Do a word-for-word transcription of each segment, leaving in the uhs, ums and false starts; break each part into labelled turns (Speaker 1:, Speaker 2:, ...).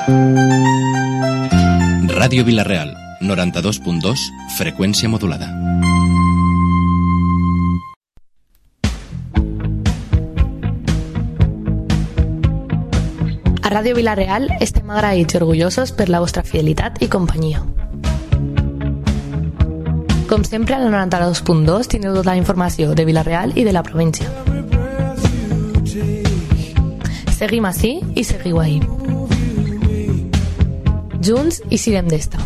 Speaker 1: Ràdio Vila-real, noranta-dos punt dos, freqüència modulada.
Speaker 2: A Ràdio Vila-real estem agraïts i orgullosos per la vostra fidelitat i companyia. Com sempre, al noranta-dos punt dos teniu tota la informació de Vila-real i de la província. Seguim ací i seguiu ahí. Junts i sirem d'esta.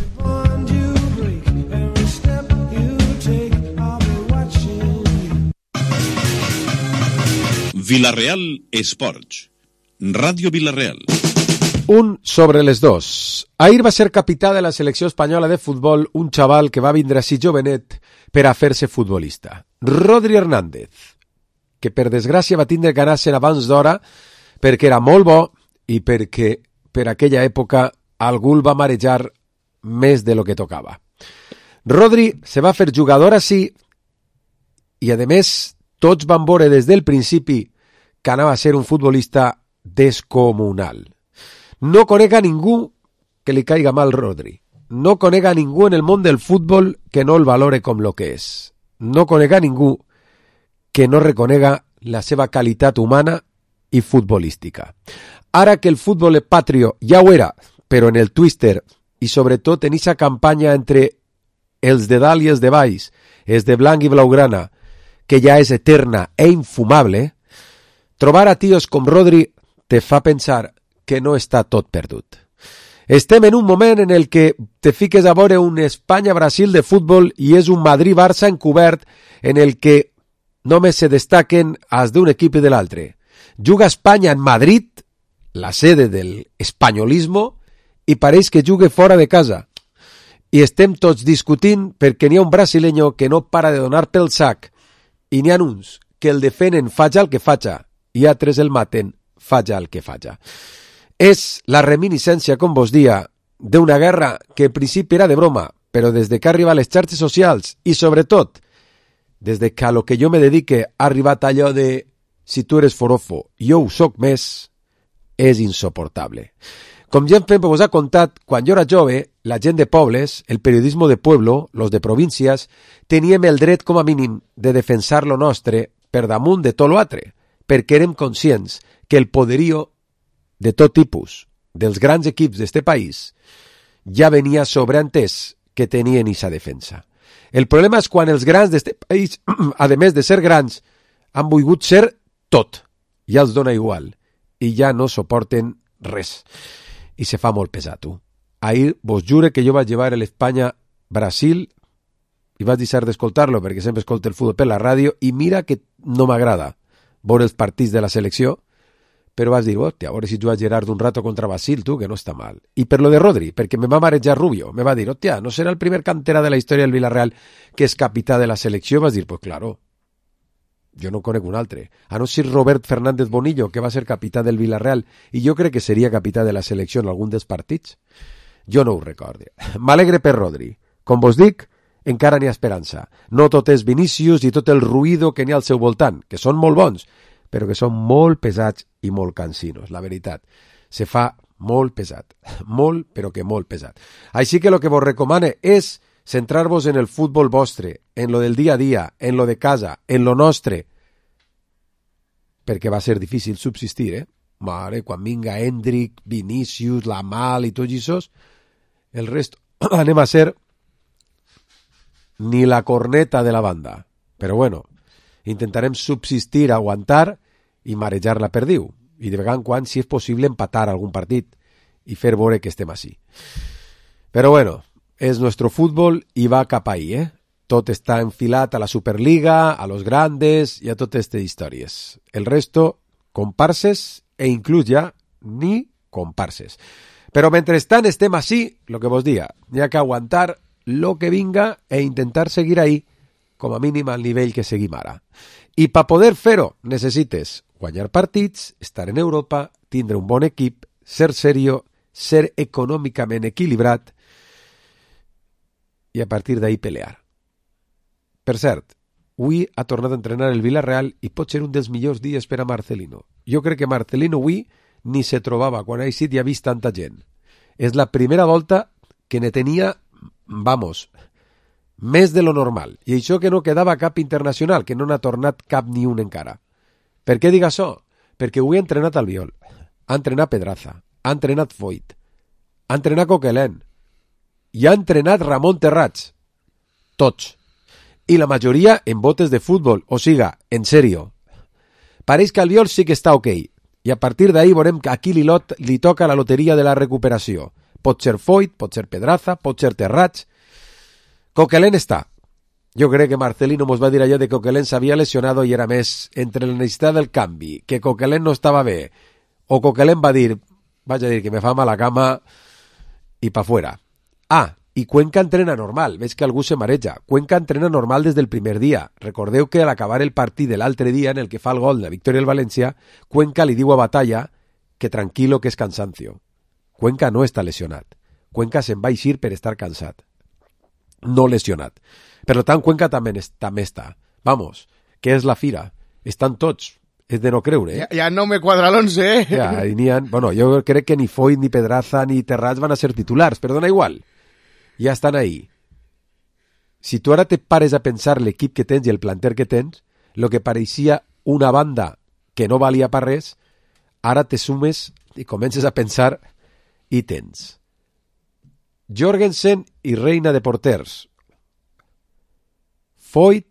Speaker 3: Vila-real Esports. Ràdio Vila-real.
Speaker 4: Un sobre les dos. Ahir va ser capità de la selecció espanyola de futbol un xaval que va vindre així jovenet per a fer-se futbolista. Rodri Hernández, que per desgràcia va tindre que anar-se'n abans d'hora perquè era molt bo i perquè per aquella època algú el va marejar més de lo que tocava. Rodri se va fer jugador així i, a més, tots van veure des del principi que anava a ser un futbolista descomunal. No conec a ningú que li caiga mal Rodri. No conec a ningú en el món del futbol que no el valore com lo que és. No conec a ningú que no reconega la seva qualitat humana i futbolística. Ara que el futbol patrio ja ho era, però en el Twister i sobretot en aquesta campanya entre els de dalt i els de baix, els de blanc i blaugrana, que ja és eterna e infumable, trobar a tios com Rodri te fa pensar que no està tot perdut. Estem en un moment en el que te fiques a veure un Espanya-Brasil de futbol i és un Madrid-Barça encobert en el que només se destaquen els d'un equip i de l'altre. Juga Espanya en Madrid, la sede del espanyolismo, i pareix que jugue fora de casa. I estem tots discutint perquè n'hi ha un brasileño que no para de donar pel sac i n'hi ha uns que el defenen faja el que faja i altres el maten faja el que faja. És la reminiscència, com vos dia, d'una guerra que en principi era de broma, però des de que ha arribat a les xarxes socials i, sobretot, des de que a lo que jo me dedique ha arribat allò de si tu eres forofo, jo ho soc més, és insoportable. Com ja em vos ha contat, quan jo era jove, la gent de pobles, el periodisme de pueblo, los de províncies, teníem el dret com a mínim de defensar lo nostre per damunt de tot lo altre, perquè érem conscients que el poderío de tot tipus dels grans equips d'este país ja venia sobreentès que tenien esa defensa. El problema és quan els grans d'este país, a més de ser grans, han volgut ser tot. Ja els dona igual i ja no suporten res. I se fa molt pesat, tu. Ahir vos jure que jo vaig llevar l'Espanya-Brasil i vaig deixar d'escoltar-lo perquè sempre escolto el futbol per la ràdio i mira que no m'agrada veure els partits de la selecció, però vas dir, hòstia, a veure si juega Gerard un rato contra Basil, tu, que no està mal. I per lo de Rodri, perquè me va marejar Rubio, me va dir, hòstia, no serà el primer cantera de la història del Villarreal que és capità de la selecció? Vas dir, pues claro, jo no conec un altre. A no ser Robert Fernández Bonillo, que va ser capità del Villarreal, i jo crec que seria capità de la selecció en algun dels partits. Jo no ho recordo. M'alegre per Rodri. Com vos dic, encara n'hi ha esperança. No tot és Vinícius i tot el ruïdo que n'hi ha al seu voltant, que són molt bons, però que són molt pesats i molt cansinos, la veritat. Se fa molt pesat, molt, però que molt pesat. Així que el que vos recomane és centrar-vos en el futbol vostre, en lo del dia a dia, en lo de casa, en lo nostre, perquè va ser difícil subsistir, eh? Mare, quan vinga Hendrik, Vinícius, Lamal i tots això, el resto anem a ser ni la corneta de la banda. Però bueno, intentarem subsistir, aguantar i marejar la perdiu. I de vegada en quan, si és possible, empatar algun partit i fer veure que estem així. Però bueno, és nostre futbol i va cap ahí, eh? Tot està enfilat a la Superliga, a los grandes i a totes aquestes històries. El resto, comparses e inclús ja ni comparses. Però mentrestant estem així, el que vos dia, hi ha que aguantar lo que vinga e intentar seguir ahí, com a mínim al nivell que seguim ara. I per poder fer-ho necessites guanyar partits, estar en Europa, tindre un bon equip, ser serio, ser econòmicament equilibrat i a partir d'ahí pelear. Per cert, avui ha tornat a entrenar el Villarreal i pot ser un dels millors dies per a Marcelino. Jo crec que Marcelino avui ni se trobava quan ha eixit i ha vist tanta gent. És la primera volta que ne tenia, vamos, més de lo normal. I això que no quedava cap internacional, que no n'ha tornat cap ni un encara. Per què dic això? Perquè ho he entrenat Albiol, ha entrenat Pedraza, ha entrenat Foyt, ha entrenat Coquelin i ha entrenat Ramon Terrats. Tots. I la majoria en botes de futbol, o siga, en sèrio. Pareix que Albiol sí que està ok, i a partir d'ahir veurem que a qui li, lot, li toca la loteria de la recuperació. Pot ser Foyt, pot ser Pedraza, pot ser Terrats. Coquelin està. Jo crec que Marcelino mos va dir allò de que Coquelin s'havia lesionado i era més entre la necessitat del canvi, que Coquelin no estava bé, o Coquelin va dir, vaig a dir que me fa mala cama i pa fuera. Ah, i Cuenca entrena normal, veig que algú se mareja. Cuenca entrena normal des del primer dia. Recordeu que al acabar el partit de l'altre dia en el que fa el gol de la victòria del València, Cuenca li diu a Batalla que tranquilo que és cansancio. Cuenca no està lesionat. Cuenca se'n va eixir per estar cansat. No lesionat. Per tant, Cuenca també, també està. Vamos, que és la fira. Estan tots. És de no creure, eh?
Speaker 5: Ja, ja no me quadra l'onze, eh?
Speaker 4: Ja, n'hi ha... Bueno, jo crec que ni Foyt, ni Pedraza, ni Terrats van a ser titulars, però dona igual. Ja estan ahí. Si tu ara te pares a pensar l'equip que tens i el planter que tens, lo que pareixia una banda que no valia per res, ara te sumes i comences a pensar i tens Jorgensen i Reina de porters, Foyt,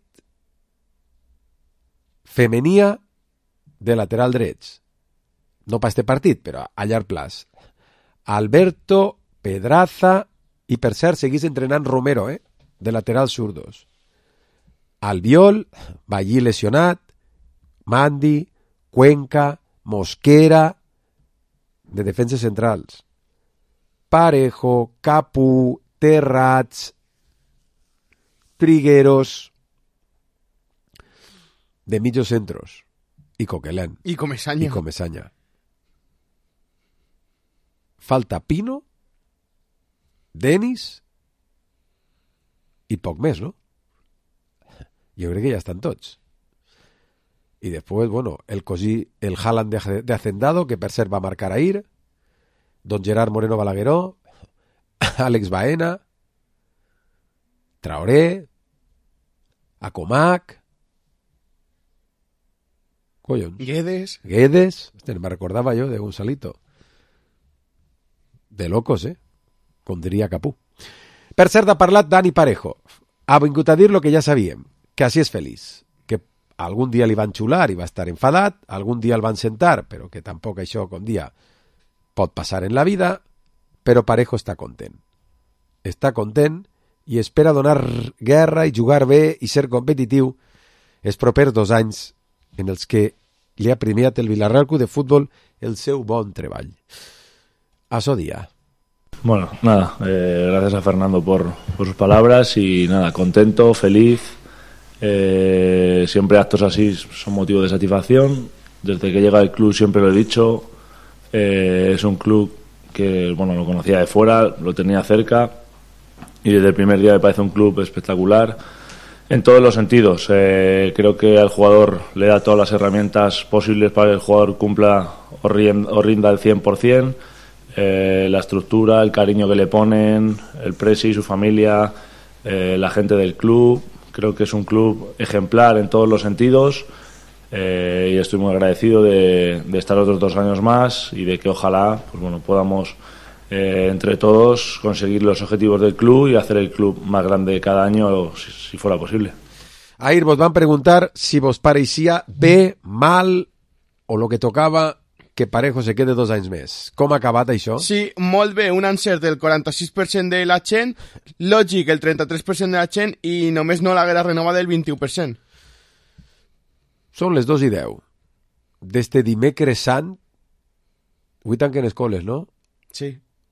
Speaker 4: Femenia de lateral drets, no per este partit, però a llarg plaç, Alberto, Pedraza i per cert seguís entrenant Romero, eh? De laterals zurdos. Albiol, Ballí lesionat, Mandi, Cuenca, Mosquera, de defenses centrals. Parejo, Capú, Terrats, Trigueros, de mitjos centros. I Coquelin.
Speaker 5: I Comesaña.
Speaker 4: I Comesaña. Falta Pino, Denis i poc més, ¿no? Jo crec que ja estan tots. I després, bueno, el cosí, el Haaland de, de Hacendado, que per cert va marcar ahir, don Gerard Moreno Balagueró, Àlex Baena, Traoré, Acomac, collons,
Speaker 5: Guedes.
Speaker 4: Guedes, este, me recordava jo de Gonzalito. De locos, eh? Com diria Capú. Per cert, ha parlat Dani Parejo. Ha vingut a dir lo que ja sabíem, que així és feliç, que algun dia li van xular i va estar enfadat, algun dia el van sentar, però que tampoc això com dia pot passar en la vida, però Parejo està content. Està content i espera donar guerra i jugar bé i ser competitiu els propers dos anys en els que li ha premiat el Villarreal Club de Fútbol el seu bon treball. Això dia.
Speaker 6: Bueno, nada, eh, gracias a Fernando por, por sus palabras y nada, contento, feliz. Eh, siempre actos así son motivo de satisfacción. Desde que llega al club siempre lo he dicho, eh, es un club que bueno, lo conocía de fuera, lo tenía cerca y desde el primer día me parece un club espectacular en todos los sentidos. Eh, creo que al jugador le da todas las herramientas posibles para que el jugador cumpla o rinda, o rinda al cien por ciento. Eh, la estructura, el cariño que le ponen, el presi, su familia, eh, la gente del club. Creo que es un club ejemplar en todos los sentidos eh, y estoy muy agradecido de, de estar otros dos años más y de que ojalá pues bueno, podamos eh, entre todos conseguir los objetivos del club y hacer el club más grande cada año si, si fuera posible.
Speaker 4: Ahir vos van preguntar si vos pareixia bé, mal o lo que tocava que Parejo se quede dos anys més. Com ha acabat això?
Speaker 5: Sí, molt bé, un encert del quaranta-sis per cent de la gent, lògic el trenta-tres per cent de la gent i només no l'haguera renovat del vint-i-u per cent.
Speaker 4: Són les dos i deu. D'este dimecres sant, avui tanquen escoles, no?
Speaker 5: Sí.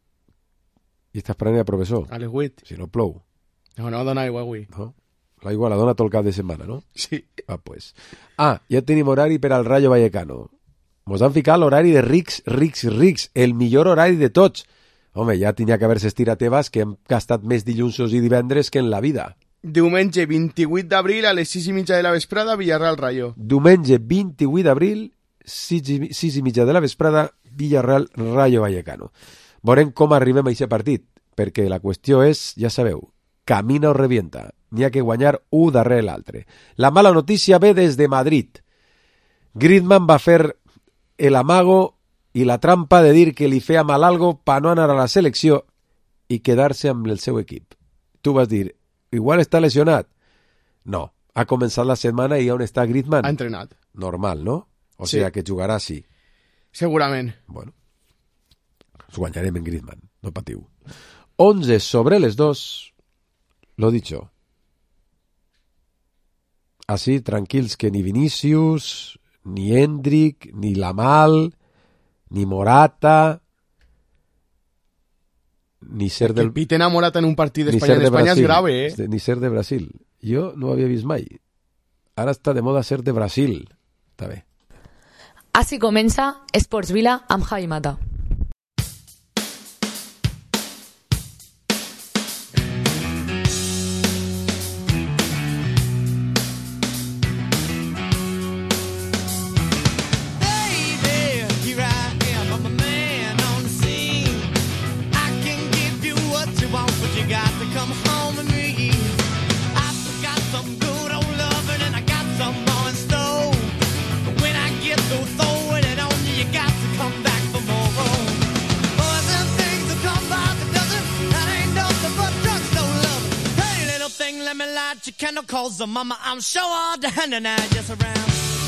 Speaker 4: I estàs prenent a professor?
Speaker 5: A les vuit.
Speaker 4: Si no plou.
Speaker 5: No, no, dona aigua avui.
Speaker 4: No? L'aigua la dona tot el cap de setmana, no?
Speaker 5: Sí.
Speaker 4: Ah, pues. Ah, ja tenim horari per al Rayo Vallecano. Mos han ficat l'horari de Rics, Rics, Rics, el millor horari de tots. Home, ja tenia que haver-se estirat tebas que hem gastat més dilluns i divendres que en la vida.
Speaker 5: Diumenge vint-i-vuit d'abril a les sis i mitja de la vesprada, Villarreal Rayo.
Speaker 4: Diumenge vint-i-vuit d'abril, sis i mitja de la vesprada, Villarreal Rayo Vallecano. Veurem com arribem a aquest partit, perquè la qüestió és, ja sabeu, camina o revienta. N'hi ha que guanyar un darrere l'altre. La mala notícia ve des de Madrid. Griezmann va fer el amago i la trampa de dir que li feia mal algo per no anar a la selecció i quedar-se amb el seu equip. Tu vas dir, igual està lesionat. No, ha començat la setmana i on està Griezmann?
Speaker 5: Ha entrenat.
Speaker 4: Normal, no? O
Speaker 5: sí.
Speaker 4: sigui que jugarà sí.
Speaker 5: Segurament.
Speaker 4: Bueno, ens guanyarem en Griezmann, no patiu. onze sobre les dos, lo dicho. Así, tranquils, que ni Vinícius, ni Endrick, ni Lamal, ni Morata, ni ser del...
Speaker 5: Que piten a Morata en un partit d'Espanya de d'Espanya és grave, eh?
Speaker 4: Ni ser de Brasil. Jo no ho havia vist mai. Ara està de moda ser de Brasil. Està bé.
Speaker 2: Així comença Esports Vila amb Javi Mata.
Speaker 7: Calls of mama, I'm sure all the hand and I just around.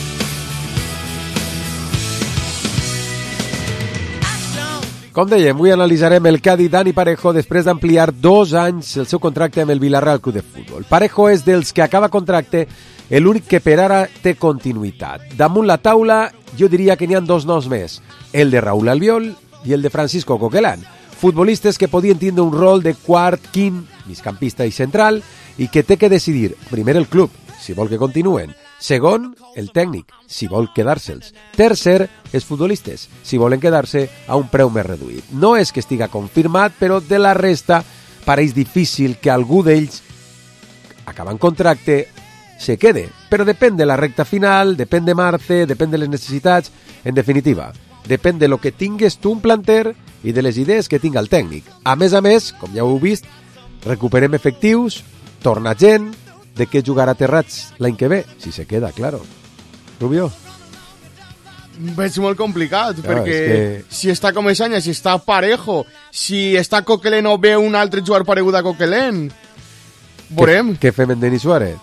Speaker 4: Com dèiem, avui analitzarem el que ha dit Dani Parejo després d'ampliar dos anys el seu contracte amb el Villarreal Club de Futbol. Parejo és dels que acaba contracte l'únic que per ara té continuïtat. Damunt la taula jo diria que n'hi ha dos noms més, el de Raúl Albiol i el de Francisco Coquelán, futbolistes que podien tindre un rol de quart, quint, migcampista i central, i que té que decidir, primer el club, si vol que continuen, segon, el tècnic, si vol quedar-se'ls, tercer, els futbolistes, si volen quedar-se a un preu més reduït. No és que estiga confirmat, però de la resta pareix difícil que algú d'ells, acabant contracte, se quede, però depèn de la recta final, depèn de Marce, depèn de les necessitats, en definitiva, depèn de lo que tingues tu un planter i de les idees que tinga el tècnic. A més a més, com ja heu vist, recuperem efectius, torna gent, de què jugarà Terrats l'any que ve, si se queda, claro. Rubio?
Speaker 5: És molt complicat,
Speaker 4: Claro,
Speaker 5: perquè
Speaker 4: és que-
Speaker 5: si està com Esanya, si està Parejo, si està Coquelin o ve un altre jugador paregut a Coquelin, veurem.
Speaker 4: Què, què fem en Denis Suárez?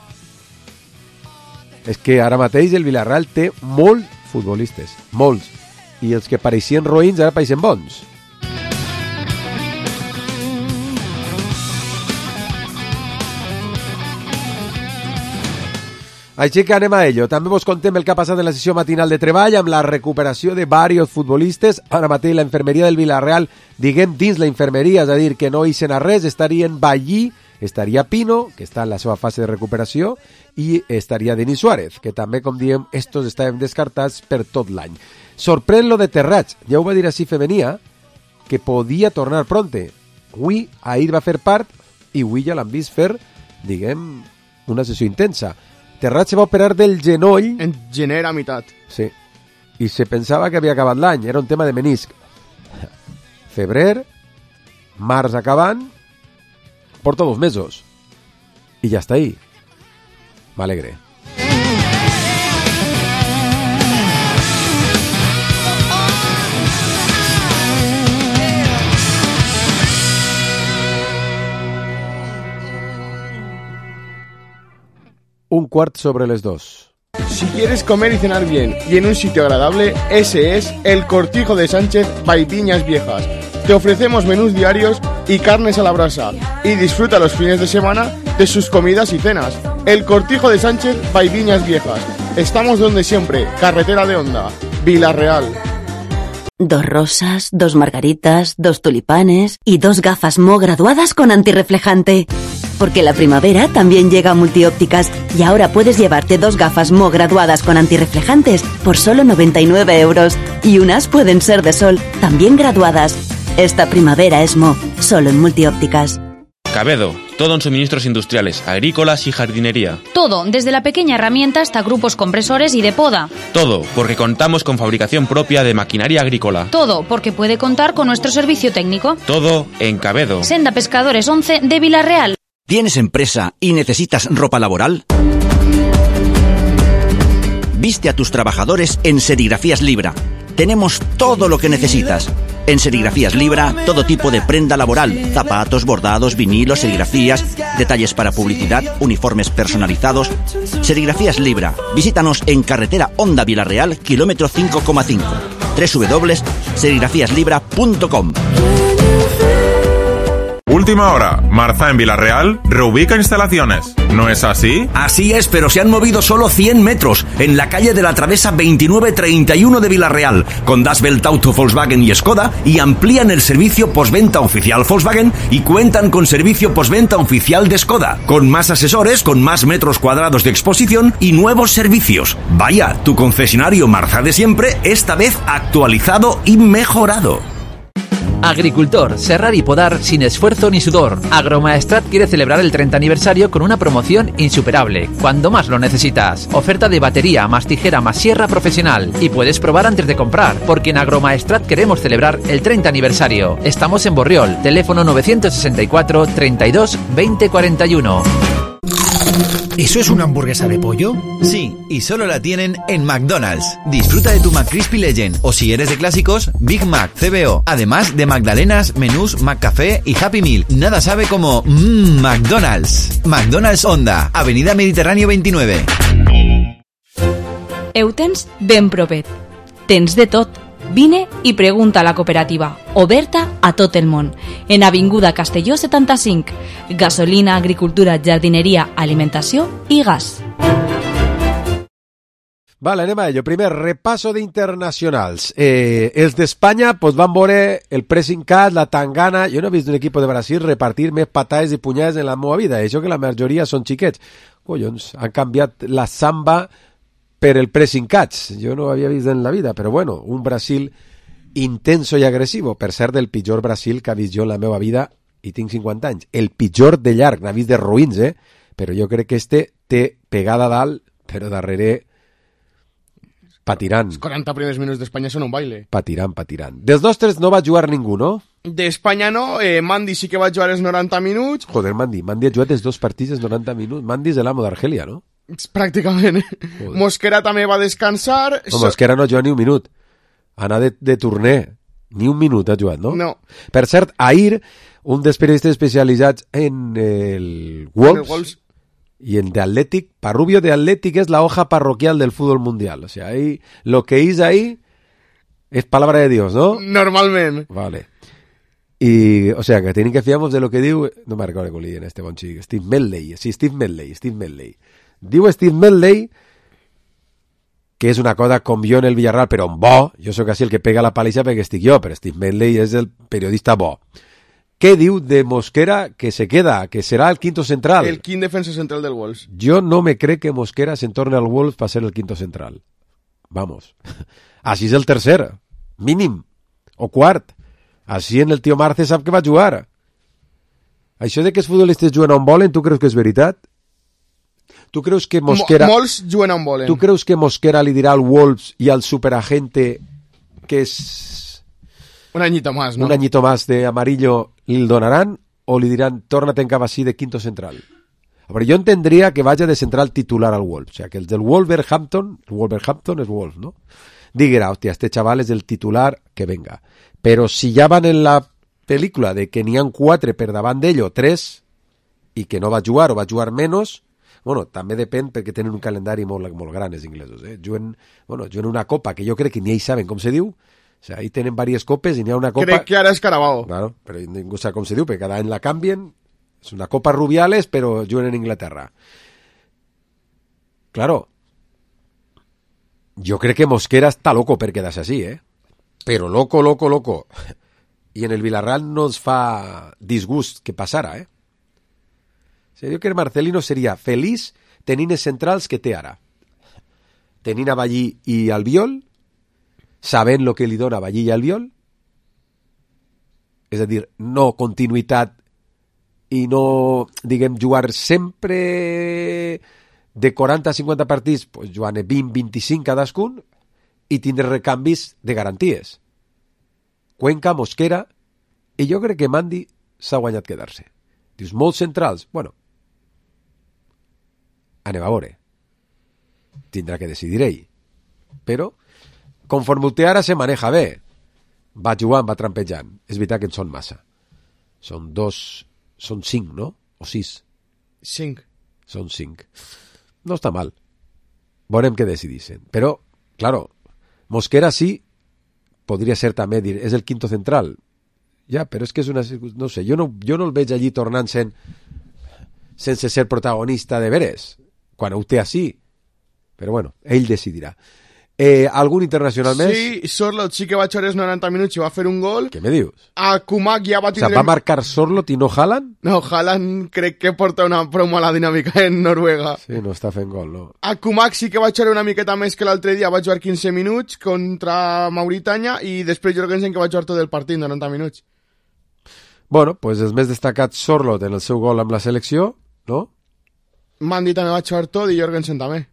Speaker 4: És que ara mateix el Villarreal té molts futbolistes, molts, i els que pareixien roïns ara pareixen bons. Així que anem a ello. També vos contem el que ha passat en la sessió matinal de treball amb la recuperació de diversos futbolistes. Ara mateix la infermeria del Villarreal, diguem dins la infermeria, és a dir, que no ixen a res, estarien Ballí, estaria Pino, que està en la seva fase de recuperació, i estaria Denis Suárez, que també, com diem, estos estaven descartats per tot l'any. Sorprèn lo de Terrats, ja ho va dir així Femenia, que podia tornar pronte. Avui, ahir va fer part, i avui ja l'han vist fer, diguem, una sessió intensa. Terrats se va operar del genoll...
Speaker 5: En gener a meitat.
Speaker 4: Sí. I se pensava que havia acabat l'any, era un tema de menisc. Febrer, març acabant, porta dos mesos. I ja està ahí. M'alegre. Un cuart sobre les dos.
Speaker 5: Si quieres comer y cenar bien y en un sitio agradable, ese es el Cortijo de Sánchez by Viñas Viejas. Te ofrecemos menús diarios y carnes a la brasa y disfruta los fines de semana de sus comidas y cenas. El Cortijo de Sánchez by Viñas Viejas. Estamos donde siempre, carretera de Honda, Villarreal.
Speaker 8: Dos rosas, dos margaritas, dos tulipanes y dos gafas Mo graduadas con antirreflejante. Porque la primavera también llega a Multiópticas y ahora puedes llevarte dos gafas Mo graduadas con antirreflejantes por solo noventa y nueve euros. Y unas pueden ser de sol, también graduadas. Esta primavera es Mo, solo en Multiópticas.
Speaker 9: Cabedo, todo en suministros industriales, agrícolas y jardinería.
Speaker 10: Todo, desde la pequeña herramienta hasta grupos compresores y de poda.
Speaker 9: Todo, porque contamos con fabricación propia de maquinaria agrícola.
Speaker 10: Todo, porque puede contar con nuestro servicio técnico.
Speaker 9: Todo en Cabedo.
Speaker 10: Senda Pescadores once de Vilarreal.
Speaker 11: ¿Tienes empresa y necesitas ropa laboral? Viste a tus trabajadores en Serigrafías Libra. Tenemos todo lo que necesitas. En Serigrafías Libra, todo tipo de prenda laboral, zapatos, bordados, vinilos, serigrafías, detalles para publicidad, uniformes personalizados. Serigrafías Libra. Visítanos en carretera Honda Vilarreal, kilómetro cinco coma cinco. doble u doble u doble u punto serigrafías libra punto com.
Speaker 12: Última hora, Marza en Vilarreal reubica instalaciones. ¿No es así?
Speaker 13: Así es, pero se han movido solo cien metros en la calle de la Travesa veintinueve treinta y uno de Vilarreal, con Das Welt Auto, Volkswagen y Skoda, y amplían el servicio postventa oficial Volkswagen y cuentan con servicio postventa oficial de Skoda, con más asesores, con más metros cuadrados de exposición y nuevos servicios. Vaya, tu concesionario Marza de siempre, esta vez actualizado y mejorado.
Speaker 14: Agricultor, serrar y podar sin esfuerzo ni sudor. Agromaestrat quiere celebrar el treinta aniversario con una promoción insuperable, cuando más lo necesitas. Oferta de batería, más tijera, más sierra profesional. Y puedes probar antes de comprar, porque en Agromaestrat queremos celebrar el treinta aniversario. Estamos en Borriol, teléfono novecientos sesenta y cuatro, treinta y dos, veinte cuarenta y uno.
Speaker 15: ¿Eso es una hamburguesa de pollo?
Speaker 16: Sí, y solo la tienen en McDonald's. Disfruta de tu McCrispy Legend, o si eres de clásicos, Big Mac, C B O. Además de magdalenas, menús, McCafé y Happy Meal. Nada sabe como mmm, McDonald's. McDonald's Honda, Avenida Mediterráneo veintinueve.
Speaker 10: Heu tens ben propet. Tens de tot. Vine i pregunta a la cooperativa, oberta a tot el món, en Avinguda Castelló setanta-cinc. Gasolina, agricultura, jardineria, alimentació i gas.
Speaker 4: Vale, anem a ello. Primer, repaso de internacionals. Eh, els d'Espanya pues, van veure el pressing cat, la tangana. Jo no he vist un equip de Brasil repartir més patades i punyades en la meva vida. Això que la majoria són xiquets. Collons, han canviat la samba per el pressing catch. Jo no ho havia vist en la vida, però bueno, un Brasil intenso i agressivo. Per cert, el pitjor Brasil que he vist jo en la meva vida, i tinc cinquanta anys. El pitjor de llarg, n'ha vist de ruïns, eh? Però jo crec que este té pegada a dalt, però darrere patirant.
Speaker 5: Els quaranta primers minuts d'Espanya són un baile.
Speaker 4: Patirant, patirant. Dels nostres no va jugar ningú, no?
Speaker 5: D'Espanya no, eh, Mandi sí que va jugar els noranta minuts.
Speaker 4: Joder, Mandi, Mandi ha jugat els dos partits els noranta minuts. Mandi és l'amo d'Argèlia, no?
Speaker 5: Pràcticament. Joder. Mosquera també va descansar.
Speaker 4: No, Mosquera no juga ni un minut. Anar de, de torner. Ni un minut ha jugat, no?
Speaker 5: No.
Speaker 4: Per cert, ahir, un dels periodistes especialitzats en el Wolves, el Wolves. Y en de Athletic, Parrubio de Athletic es la hoja parroquial del fútbol mundial. O sea, ahí, lo que hice ahí es palabra de Dios, ¿no?
Speaker 5: Normalment.
Speaker 4: Vale. Y, o sea, que tienen que fiarnos de lo que diu... No me recuerdo con en este bon xic. Steve Medley. Sí, Steve Medley, Steve Medley. Diu Steve Medley que és una cosa com jo en el Villarreal, però en bo. Jo sóc així el que pega la palissa perquè estic jo, però Steve Medley és el periodista bo. Què diu de Mosquera que se queda, que serà el quinto central?
Speaker 5: El quin defensa central del Wolves.
Speaker 4: Jo no me crec que Mosquera se torne al Wolves para ser el quinto central. Vamos. Així és el tercer, mínim, o quart. Així en el tio Marce sap que va jugar. Això de que els futbolistes juguen on volen, tu creus que és veritat? Tu creus que Mosquera...
Speaker 5: Mo molts juguen on volen.
Speaker 4: Tu creus que Mosquera li dirà al Wolves i al superagente que és...
Speaker 5: Un añito más, ¿no?
Speaker 4: Un añito más de amarillo li donaran o li diran torna-te en cap així de quinto central? A veure, jo entendria que vaya de central titular al Wolves. O sea, que el del Wolverhampton, el Wolverhampton és Wolves, ¿no? Diguera, hostia, este chaval és el titular, que venga. Però si ja van en la pel·lícula de que n'hi ha quatre per davant d'ell o tres i que no va jugar o va jugar menys, bueno, també depèn perquè tenen un calendari molt, molt gran els inglesos, eh? Juguen, bueno, juguen una copa que jo crec que ni ells saben com se diu. O sea, ahí tienen varias copes y ni ha una copa...
Speaker 5: Crec que ara és Carabao.
Speaker 4: Claro, pero ningú sap com se diu, perquè cada any la canvien. És una copa Rubiales, però juguen en Inglaterra. Claro, jo crec que Mosquera està loco per quedar-se així, eh? Però loco, loco, loco. I en el Villarreal no ens fa disgust que passara, eh? O sigui, jo crec que Marcelino seria feliç tenint els centrals que té ara. Tenint a Ballí i Albiol, sabent el que li dona Ballí i Albiol, és a dir, no continuïtat i no, diguem, jugar sempre de quaranta a cinquanta partits, pues, jugant vint a vint-i-cinc cadascun, i tindre recanvis de garanties. Cuenca, Mosquera, i jo crec que Mandi s'ha guanyat quedar-se. Dius, molts centrals, bueno, anem a veure. Tindrà que decidir ell. Però, conforme ho té ara, se maneja bé. Va jugant, va trampejant. És veritat que en són massa. Són dos, són cinc, no? O sis?
Speaker 5: Cinc.
Speaker 4: Són cinc. No està mal. Veurem què decidissin. Però, claro, Mosquera sí, podria ser també dir, és el quinto central. Ja, però és que és una... No sé, jo no, jo no el veig allí tornant-se'n sense ser protagonista de veres, quan ho té així. Però bueno, ell decidirà. Eh, algun internacional més?
Speaker 5: Sí, Sorlot sí que va jugar els noranta minuts i va fer un gol.
Speaker 4: Què me dius?
Speaker 5: A Kumak ja va tindre...
Speaker 4: O sea, ¿va marcar Sorlot i no Haaland?
Speaker 5: No, Haaland crec que porta una prou mala dinàmica en Noruega.
Speaker 4: Sí, no està fent gol, no.
Speaker 5: A Kumak sí que va jugar una miqueta més que l'altre dia, va jugar quinze minuts contra Mauritània i després Jorgensen que va jugar tot el partit, noranta minuts.
Speaker 4: Bueno, pues els més destacats Sorlot en el seu gol amb la selecció, no?
Speaker 5: Mandi també va jugar tot i Jorgensen també.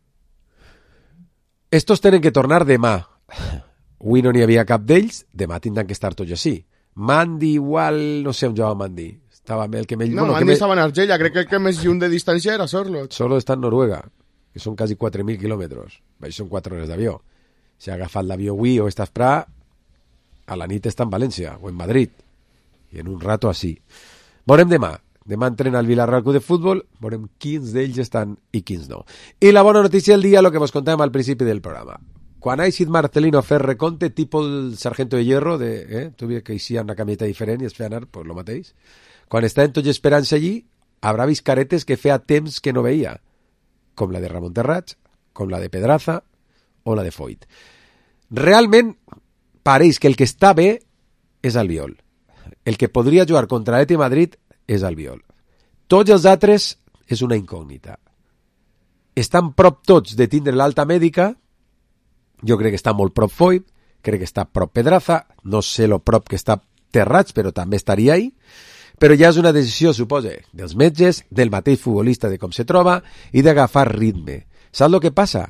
Speaker 4: Estos tenen que tornar demà. Avui no n'hi havia cap d'ells, demà tindran que estar tots així. Mandi igual, no sé on jugava Mandi. Estava el que me...
Speaker 5: No,
Speaker 4: bueno,
Speaker 5: Mandi
Speaker 4: que me...
Speaker 5: estava en Argella, crec que el que més lluny de distància era Sorlot.
Speaker 4: Sorlot està en Noruega, que són quasi quatre mil quilòmetres. Això són quatre hores d'avió. Si ha agafat l'avió avui o està esperar, a la nit està en València o en Madrid. I en un rato així. Veurem demà. Demà entrena el Villarreal Club de Futbol, veurem quins d'ells estan i quins no. I la bona notícia del dia, el que vos contàvem al principi del programa. Quan ha eixit Marcelino a fer reconte, tipus el sargento de hierro, de, eh, tu veus que eixia una camiseta diferent i es feia anar, pues lo mateix. Quan estaven tots esperant-se allí, haurà vist caretes que feia temps que no veia, com la de Ramon Terrats, com la de Pedraza o la de Foyt. Realment, pareix que el que està bé és Albiol. El que podria jugar contra l'Atlètic Madrid és Albiol. Tots els altres és una incògnita. Estan prop tots de tindre l'alta mèdica, jo crec que està molt prop Foyt, crec que està prop Pedraza, no sé lo prop que està Terrats, però també estaria ahí, però ja és una decisió, suposa, dels metges, del mateix futbolista de com se troba i d'agafar ritme. Saps el que passa?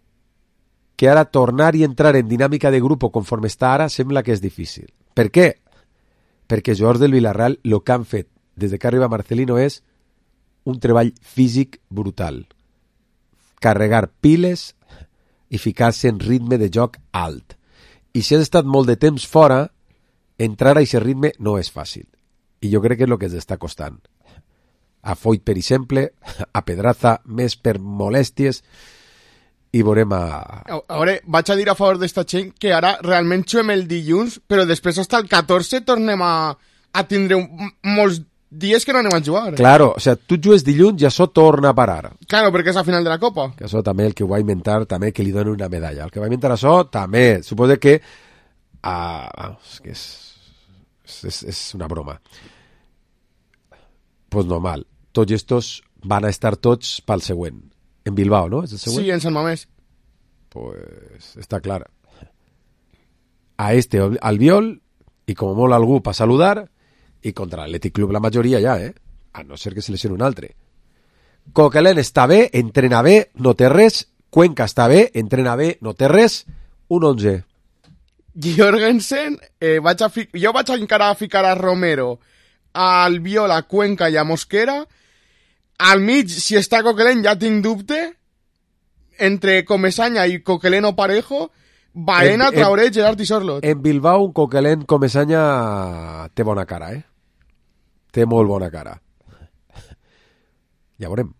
Speaker 4: Que ara tornar i entrar en dinàmica de grup conforme està ara sembla que és difícil. Per què? Perquè els jugadors del Villarreal el que han fet des de que arriba Marcelino és un treball físic brutal. Carregar piles i ficar-se en ritme de joc alt. I si has estat molt de temps fora, entrar a aquest ritme no és fàcil. I jo crec que és el que ens està costant. A Foyt, per exemple, a Pedraza, més per molèsties, i veurem a...
Speaker 5: A veure, vaig a dir a favor d'esta gent que ara realment juguem el dilluns, però després fins el catorze tornem a, a tindre un, molts dies que no anem a jugar.
Speaker 4: Claro, o sea, tu jugues dilluns i això torna a parar.
Speaker 5: Claro, perquè és la final de la Copa.
Speaker 4: Que això també el que ho va inventar, també que li donen una medalla. El que va inventar això, també. Suposo que... Ah, és que és, és, és una broma. Pues normal. Tots estos van a estar tots pel següent. En Bilbao, ¿no? ¿Es el següent?
Speaker 5: Sí, en Sant Mamés.
Speaker 4: Pues está clar. A este Albiol, i com molt algú per saludar, i contra l'Atlètic Club la majoria ja, eh? A no ser que se lesioni un altre. Coquelin està bé, entrena bé, no té res. Cuenca està bé, entrena bé, no té res. Un onze.
Speaker 5: Jorgensen, eh, vaig a fi... jo vaig encara a ficar a Romero, a Albiol, a Cuenca i a Mosquera. Al mig, si està Coquelin, ja tinc dubte. Entre Comesaña i Coquelin o Parejo, Baena, en, Traoré, en, Gerard i Sorlot.
Speaker 4: En Bilbao, un Coquelin Comesaña té bona cara, eh? Té molt bona cara. Ja veurem.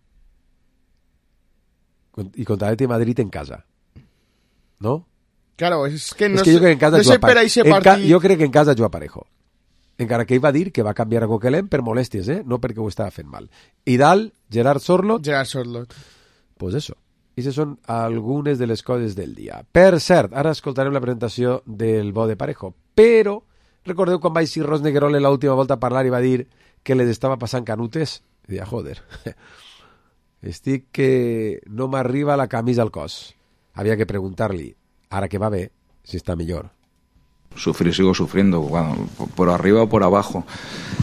Speaker 4: I contra l'Atlètic de Madrid en casa. No?
Speaker 5: Claro, és que no,
Speaker 4: és que jo crec que en casa
Speaker 5: no sé per a aquest partit...
Speaker 4: Ca, jo crec que en casa juga Parejo. Encara que ell va dir que va canviar a Coquelin per molèsties, eh? No perquè ho estava fent mal. I dalt, Gerard Sorlot.
Speaker 5: Gerard Sorlot.
Speaker 4: Pues eso. I aquestes són algunes de les coses del dia. Per cert, ara escoltarem la presentació del bo de Parejo, però recordeu quan va eixir Ros Neguerol en l'última volta a parlar i va dir que les estava passant canutes? I deia, joder, estic que no m'arriba la camisa al cos. Havia que preguntar-li, ara que va bé, si està millor.
Speaker 17: Sufrir, sigo sufriendo, bueno, por arriba o por abajo.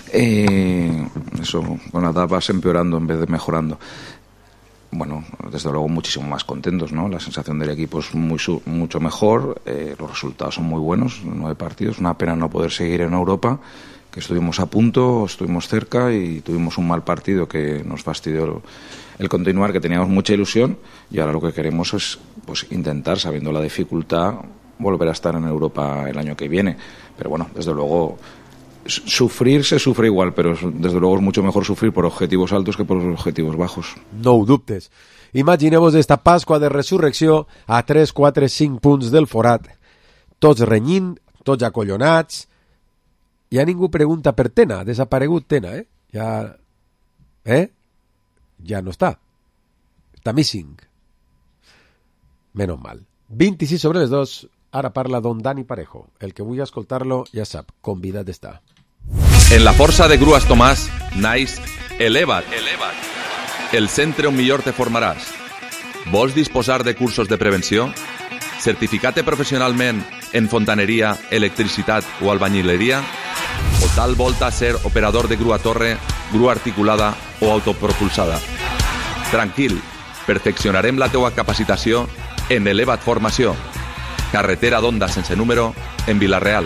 Speaker 17: Eh, eso, con la edad vas empeorando en vez de mejorando. Bueno, desde luego muchísimo más contentos, ¿no? La sensación del equipo es muy, mucho mejor, eh, los resultados son muy buenos, nueve partidos, una pena no poder seguir en Europa, que estuvimos a punto, estuvimos cerca y tuvimos un mal partido que nos fastidió el continuar, que teníamos mucha ilusión, y ahora lo que queremos es pues intentar, sabiendo la dificultad, volver a estar en Europa el año que viene. Pero bueno, desde luego, sufrir se sufre igual, pero desde luego es mucho mejor sufrir por objetivos altos que por objetivos bajos.
Speaker 4: No ho dubtes. Imagineu-vos esta Pasqua de Resurrecció a tres, quatre, cinc punts del forat, tots renyint, tots acollonats. Ja ningú pregunta per Tena, ha desaparegut Tena, eh? Ja... Eh? Ja no està. Està missing. Menos mal. vint-i-sis sobre les dos, ara parla don Dani Parejo. El que vulgui escoltar-lo ja sap, convidat està.
Speaker 18: En la força de Grues Tomàs, naix Eleva't. Eleva't. El centre on millor te formaràs. Vols disposar de cursos de prevenció? Certificat professionalment en fontaneria, electricitat o albañileria? O tal volta ser operador de grua torre, grua articulada o autopropulsada? Tranquil, perfeccionarem la teua capacitació en Eleva't Formació. Carretera d'Onda sense número, en Vila-real.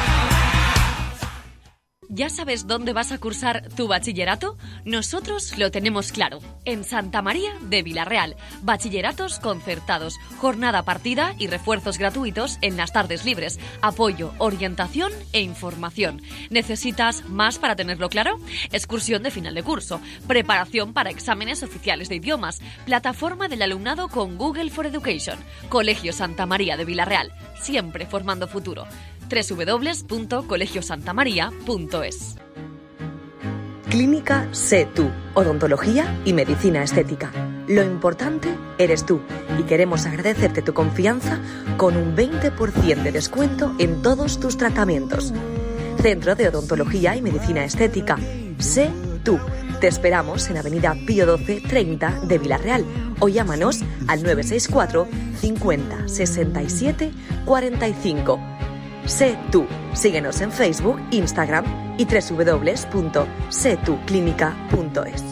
Speaker 19: ¿Ya sabes dónde vas a cursar tu bachillerato? Nosotros lo tenemos claro. En Santa María de Vila-real. Bachilleratos concertados, jornada partida y refuerzos gratuitos en las tardes libres. Apoyo, orientación e información. ¿Necesitas más para tenerlo claro? Excursión de final de curso. Preparación para exámenes oficiales de idiomas. Plataforma del alumnado con Google for Education. Colegio Santa María de Vila-real. Siempre formando futuro. doble u doble u doble u punto colegio santa maría punto es.
Speaker 20: Clínica Sé Tú, odontología y medicina estética. Lo importante eres tú y queremos agradecerte tu confianza con un veinte por ciento de descuento en todos tus tratamientos. Centro de Odontología y Medicina Estética. Sé Tú. Te esperamos en Avenida Pío doce treinta de Vila-real o llámanos al nueve seis cuatro cincuenta sesenta y siete cuarenta y cinco. Sé Tú. Síguenos en Facebook, Instagram y doble u doble u doble u punto sé tú clínica punto es.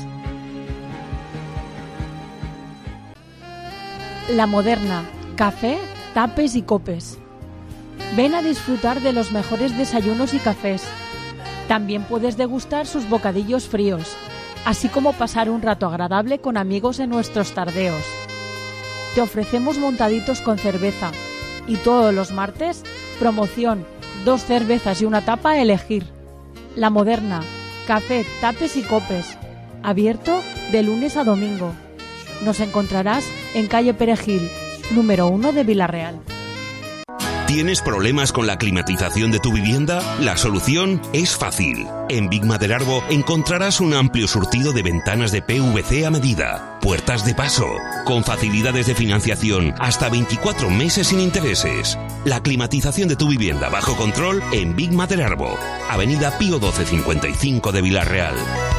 Speaker 21: La Moderna. Café, tapes y copes. Ven a disfrutar de los mejores desayunos y cafés. También puedes degustar sus bocadillos fríos, así como pasar un rato agradable con amigos en nuestros tardeos. Te ofrecemos montaditos con cerveza y todos los martes, promoción, dos cervezas y una tapa a elegir. La Moderna, café, tapes y copes. Abierto de lunes a domingo. Nos encontrarás en calle Perejil, número uno de Vila-real.
Speaker 22: ¿Tienes problemas con la climatización de tu vivienda? La solución es fácil. En Big Maderarbo encontrarás un amplio surtido de ventanas de P V C a medida, puertas de paso, con facilidades de financiación hasta veinticuatro meses sin intereses. La climatización de tu vivienda bajo control en Big Maderarbo, Avenida Pío doce cincuenta y cinco de Vila-real.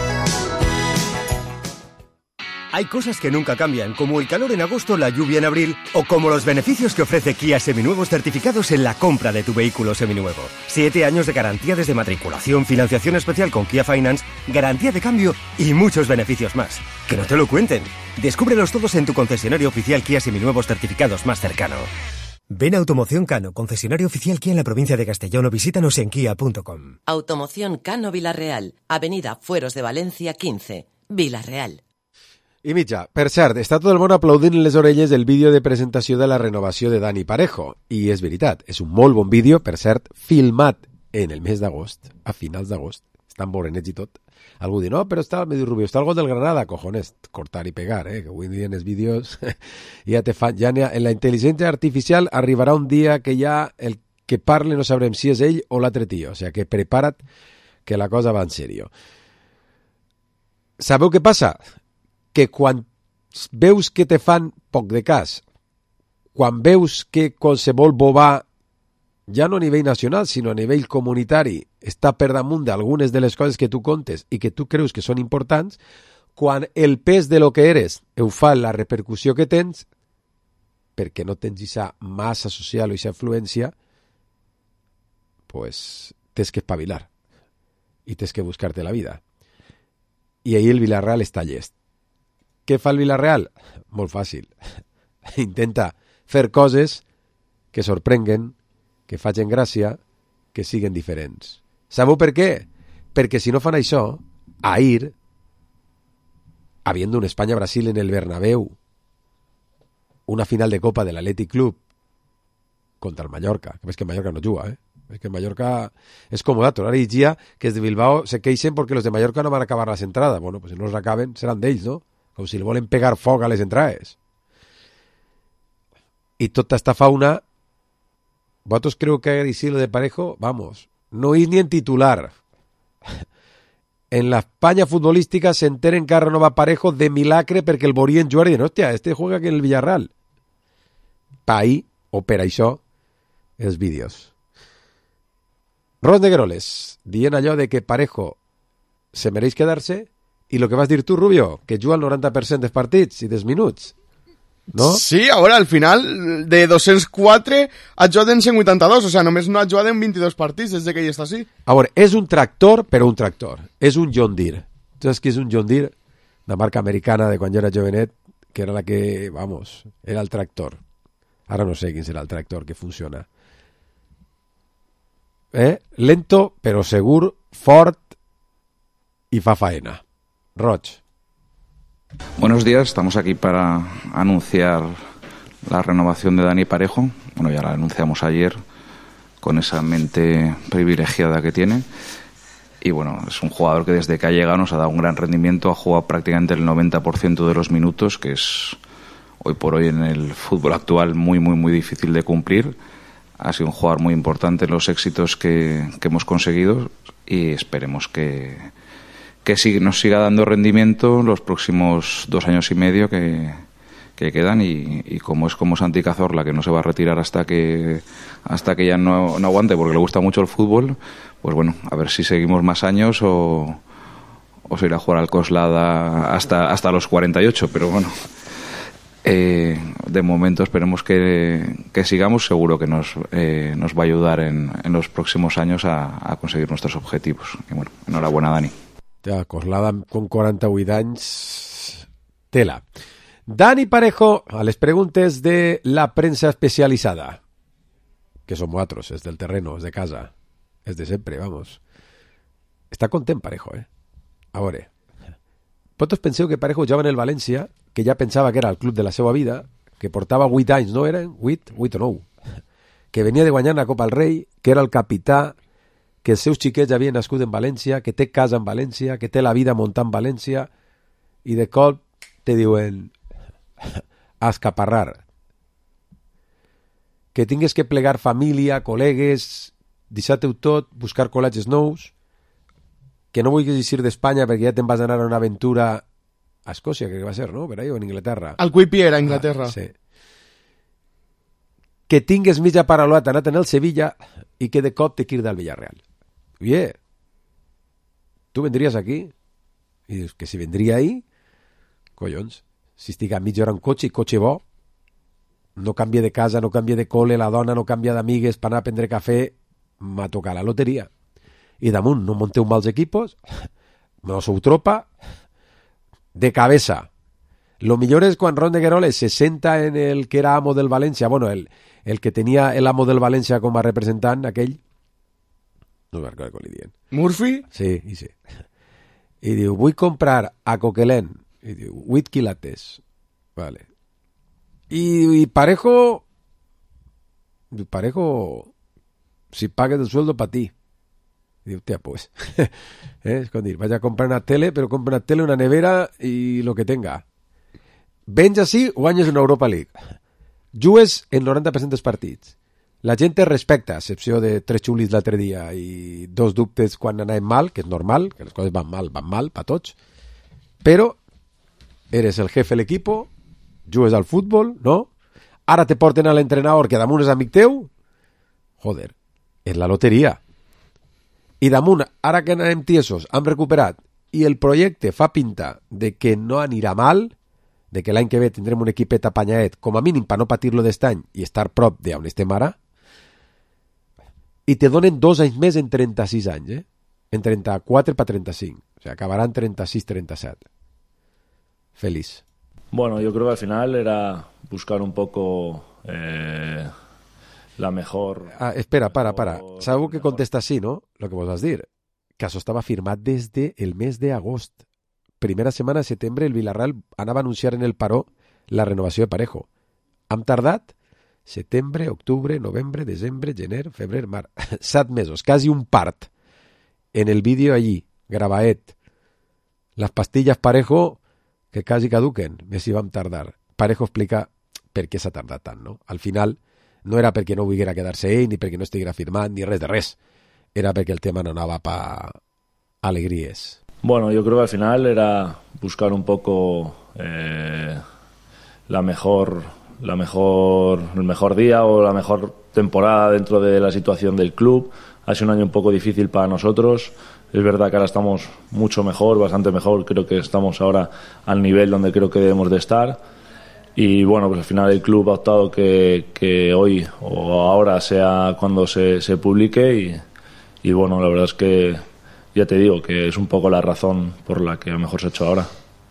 Speaker 23: Hay cosas que nunca cambian, como el calor en agosto, la lluvia en abril, o como los beneficios que ofrece Kia Seminuevos certificados en la compra de tu vehículo seminuevo. Siete años de garantía desde matriculación, financiación especial con Kia Finance, garantía de cambio y muchos beneficios más. ¡Que no te lo cuenten! Descúbrelos todos en tu concesionario oficial Kia Seminuevos certificados más cercano. Ven a Automoción Cano, concesionario oficial Kia en la provincia de Castellón, o visítanos en kia punto com.
Speaker 24: Automoción Cano Vila-real, Avenida Fueros de Valencia quince, Vila-real.
Speaker 4: I mitja, per cert, està tot el món aplaudint les orelles del vídeo de presentació de la renovació de Dani Parejo. I és veritat, és un molt bon vídeo, per cert, filmat en el mes d'agost, a finals d'agost. Estan morenets i tot. Algú diu, no, però està medio rubio, està el gol del Granada, cojones, cortar i pegar, eh, que avui en dia en els vídeos ja te fan, ja ha, en la intel·ligència artificial arribarà un dia que ja el que parle no sabrem si és ell o l'altre tio, o sigui que prepara't que la cosa va en sèrio. Sabeu què passa? Que quan veus que te fan poc de cas, quan veus que qualsevol bobà, ja no a nivell nacional, sinó a nivell comunitari, està per damunt d'algunes de les coses que tu contes i que tu creus que són importants, quan el pes de lo que eres ho fa la repercussió que tens, perquè no tens aquesta massa social o aquesta influència, pues tens que espavilar. i tens que buscar-te la vida. I ahir el Villarreal està llest. Què fa el Villarreal? Molt fàcil. Intenta fer coses que sorprenguen, que facin gràcia, que siguen diferents. Sabeu per què? Perquè si no fan això, ahir, habiendo un España-Brasil en el Bernabéu, una final de Copa del Athletic Club contra el Mallorca, que ves que el Mallorca no juga, eh? Es que en Mallorca es comodato. Ahora diría que es de Bilbao se queixen porque los de Mallorca no van a acabar las entradas. Bueno, pues si no los acaben, serán d'ells, no? Com si le volen pegar foc a les entrades. Y tota esta fauna, vosotros creo que decir lo de Parejo, vamos, no es ni en titular. En la España futbolística se enteren que renova Parejo de milagre perquè el volien jugar i diuen, hòstia, este juega aquí en el Villarreal. Pa ahí, o per això, els vídeos. Ron de Gueroles, dient allò de que Parejo se mereix quedar-se, i lo que vas dir tu, Rubio, que juga el noranta per cent dels partits i dels minuts, no?
Speaker 5: Sí, ahora al final de doscientos cuatro ha jugado en cent vuitanta-dos, o sea, només no ha jugado en veintidós partits des de que ell està així.
Speaker 4: A veure, és un tractor, però un tractor. És un John Deere. Tu saps que és un John Deere? La marca americana de quan jo era jovenet, que era la que, vamos, era el tractor. Ara no sé quin serà el tractor que funciona. ¿Eh? Lento, pero segur, fort y fa faena. Roch.
Speaker 17: Buenos días, estamos aquí para anunciar la renovación de Dani Parejo. Bueno, ya la anunciamos ayer con esa mente privilegiada que tiene. Y bueno, es un jugador que desde que ha llegado nos ha dado un gran rendimiento, ha jugado prácticamente el noventa por ciento de los minutos, que es hoy por hoy en el fútbol actual muy, muy, muy difícil de cumplir. Ha sido un jugador muy importante en los éxitos que, que hemos conseguido y esperemos que, que siga, nos siga dando rendimiento los próximos dos años y medio que, que quedan y, y como es como Santi Cazorla, que no se va a retirar hasta que hasta que ya no, no aguante porque le gusta mucho el fútbol, pues bueno, a ver si seguimos más años o, o se irá a jugar al Coslada hasta, hasta los cuarenta y ocho, pero bueno... Eh, de momento esperemos que, que sigamos, seguro que nos, eh, nos va a ayudar en, en los próximos años a, a conseguir nuestros objetivos. Y bueno, enhorabuena, Dani.
Speaker 4: Ja, Coslada con quaranta-vuit anys, tela. Dani Parejo, a les preguntes de la premsa especializada, que som nosaltres, és del terreno, és de casa, és de sempre, vamos. Està content Parejo, eh? A veure, vosaltres penseu que Parejo jugava en el València, que ja pensava que era el club de la seva vida, que portava vuit anys, no eren? vuit? vuit o nou. Que venia de guanyar la Copa al Rei, que era el capità, que els seus xiquets havien nascut en València, que té casa en València, que té la vida muntant en València, i de cop te diuen a escaparrar. Que tingues que plegar família, col·legues, deixar-te-ho tot, buscar col·leges nous, que no vulguis eixir d'Espanya perquè ja te'n vas anar a una aventura a Escòcia, que va ser, no? Per ahí, o en Inglaterra.
Speaker 5: Al Quipiera, a Inglaterra.
Speaker 4: Ah, sí. Que tingues mitja paraulat anat en el Sevilla i que de cop te quirda al Villarreal. Oye, tu vendries aquí? I dius, que si vendria ahí? Collons, si estic a mitja hora en cotxe i cotxe bo, no canvia de casa, no canvia de col·le, la dona no canvia d'amigues per anar a prendre cafè, m'ha tocat la loteria. I damunt no monteu mals equipos, no sou tropa, de cabeza. Lo millor és quan Ron de Gueroles se senta en el que era amo del València, bueno, el, el que tenia el amo del València com a representant, aquell, no me recordo com li diuen.
Speaker 5: Murphy?
Speaker 4: Sí, i sí. I diu, vull comprar a Coquelin, i diu, vuit quilates. Vale. I, i Parejo, Parejo, si pagues el sueldo para ti. Diu, tía, pues, ¿eh? Es con dir, vaya a comprar una tele, pero compra una tele, una nevera y lo que tenga. Vens així o guanyes una Europa League. Jugues el noranta per cent dels partits. La gent te respecta, a excepció de tres xulis l'altre dia i dos dubtes quan anàvem mal, que és normal, que les coses van mal, van mal, pa tots. Però eres el jefe de l'equipo, jugues al futbol, no? Ara te porten a l'entrenador que damunt és amic teu. Joder, és la loteria. I damunt, ara que anem tiesos, hem recuperat, i el projecte fa pinta de que no anirà mal, de que l'any que ve tindrem un equipet apanyaet, com a mínim per no patir-lo d'estany i estar prop d'on estem ara, i te donen dos anys més en trenta-sis anys, eh? en trenta-quatre per trenta-cinc. O sea, acabarà en trenta-sis trenta-set. Feliz.
Speaker 1: Bueno, yo creo que al final era buscar un poco eh, la mejor...
Speaker 4: Ah, espera, para, para. Sabeu que contesta així, no? Lo que vos vas dir. Que això estava firmat des del mes d'agost. Primera setmana de setembre el Villarreal anava a anunciar en el Paró la renovació de Parejo. Hem tardat setembre, octubre, novembre, desembre, gener, febrer, mar... Set mesos, quasi un part. En el vídeo allí, gravaet. Las pastillas Parejo que quasi caduquen. Més si vam tardar. Parejo explica per què s'ha tardat tant, no? Al final no era perquè no volguera quedar-se ell, ni perquè no estiguera firmat, ni res de res. Era perquè el tema no anava pa alegries.
Speaker 1: Bueno, yo creo que al final era buscar un poco eh, la mejor, la mejor, el mejor día o la mejor temporada dentro de la situación del club. Ha sido un año un poco difícil para nosotros. Es verdad que ahora estamos mucho mejor, bastante mejor. Creo que estamos ahora al nivel donde creo que debemos de estar. Y bueno, pues al final el club ha optado que, que hoy o ahora sea cuando se, se publique. Y, y bueno, la verdad es que ya te digo que es un poco la razón por la que a lo mejor se ha hecho ahora.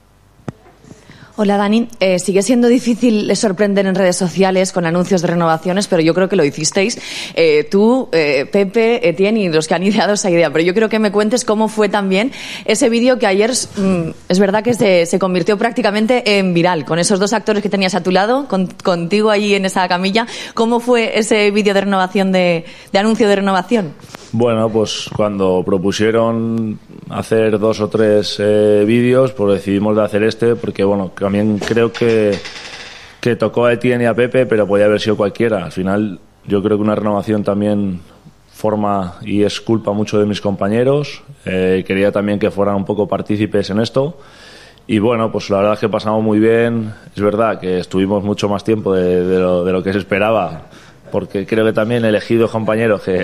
Speaker 2: Hola Dani, eh, sigue siendo difícil sorprender en redes sociales con anuncios de renovaciones, pero yo creo que lo hicisteis eh, tú, eh, Pepe, Etienne y los que han ideado esa idea. Pero yo creo que me cuentes cómo fue también ese vídeo que ayer mm, es verdad que se, se convirtió prácticamente en viral, con esos dos actores que tenías a tu lado, con, contigo allí en esa camilla. ¿Cómo fue ese vídeo de renovación, de, de anuncio de renovación?
Speaker 1: Bueno, pues cuando propusieron hacer dos o tres eh, vídeos, pues decidimos de hacer este, porque bueno, también creo que, que tocó a Etienne y a Pepe, pero podía haber sido cualquiera. Al final yo creo que una renovación también forma y es culpa mucho de mis compañeros. Eh, quería también que fueran un poco partícipes en esto. Y bueno, pues la verdad es que pasamos muy bien. Es verdad que estuvimos mucho más tiempo de, de, lo, de lo que se esperaba, porque creo que también he elegido compañeros que...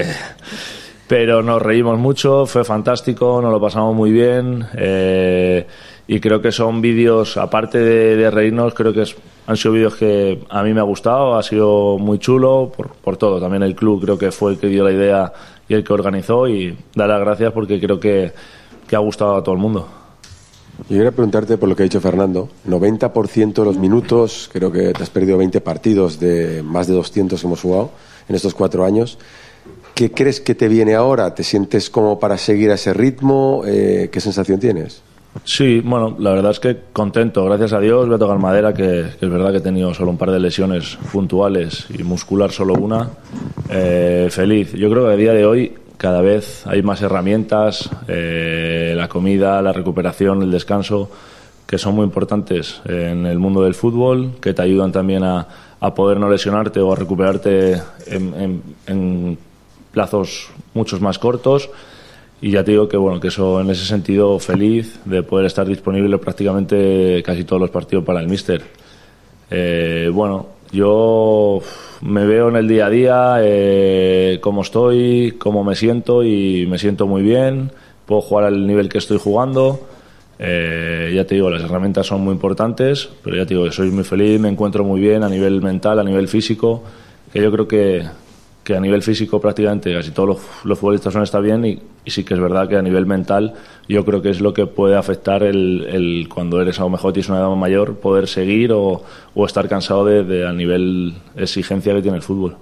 Speaker 1: Pero nos reímos mucho, fue fantástico, nos lo pasamos muy bien eh, y creo que son vídeos, aparte de, de reírnos, creo que es, han sido vídeos que a mí me ha gustado, ha sido muy chulo por, por todo. También el club creo que fue el que dio la idea y el que organizó, y dar las gracias porque creo que, que ha gustado a todo el mundo.
Speaker 4: Yo quería preguntarte por lo que ha dicho Fernando. noventa por ciento de los minutos, creo que te has perdido veinte partidos de más de doscientos que hemos jugado en estos cuatro años. ¿Qué crees que te viene ahora? ¿Te sientes como para seguir a ese ritmo? Eh, ¿Qué sensación tienes?
Speaker 1: Sí, bueno, la verdad es que contento, gracias a Dios. Voy a tocar madera, que, que es verdad que he tenido solo un par de lesiones puntuales y muscular solo una. Eh, feliz. Yo creo que a día de hoy cada vez hay más herramientas, eh, la comida, la recuperación, el descanso, que son muy importantes en el mundo del fútbol, que te ayudan también a, a poder no lesionarte o a recuperarte en, en, en plazos muchos más cortos. Y ya te digo que bueno, que eso, en ese sentido, feliz de poder estar disponible prácticamente casi todos los partidos para el míster. Eh, bueno, yo me veo en el día a día, eh, cómo estoy, cómo me siento, y me siento muy bien. Puedo jugar al nivel que estoy jugando. Eh, ya te digo, las herramientas son muy importantes, pero ya te digo que soy muy feliz, me encuentro muy bien a nivel mental, a nivel físico, que yo creo que que a nivel físico prácticamente casi todos los, los futbolistas son está bien, y, y sí que es verdad que a nivel mental yo creo que es lo que puede afectar el, el cuando eres a lo mejor tienes una edad mayor, poder seguir o, o estar cansado de, de a nivel exigencia que tiene el fútbol.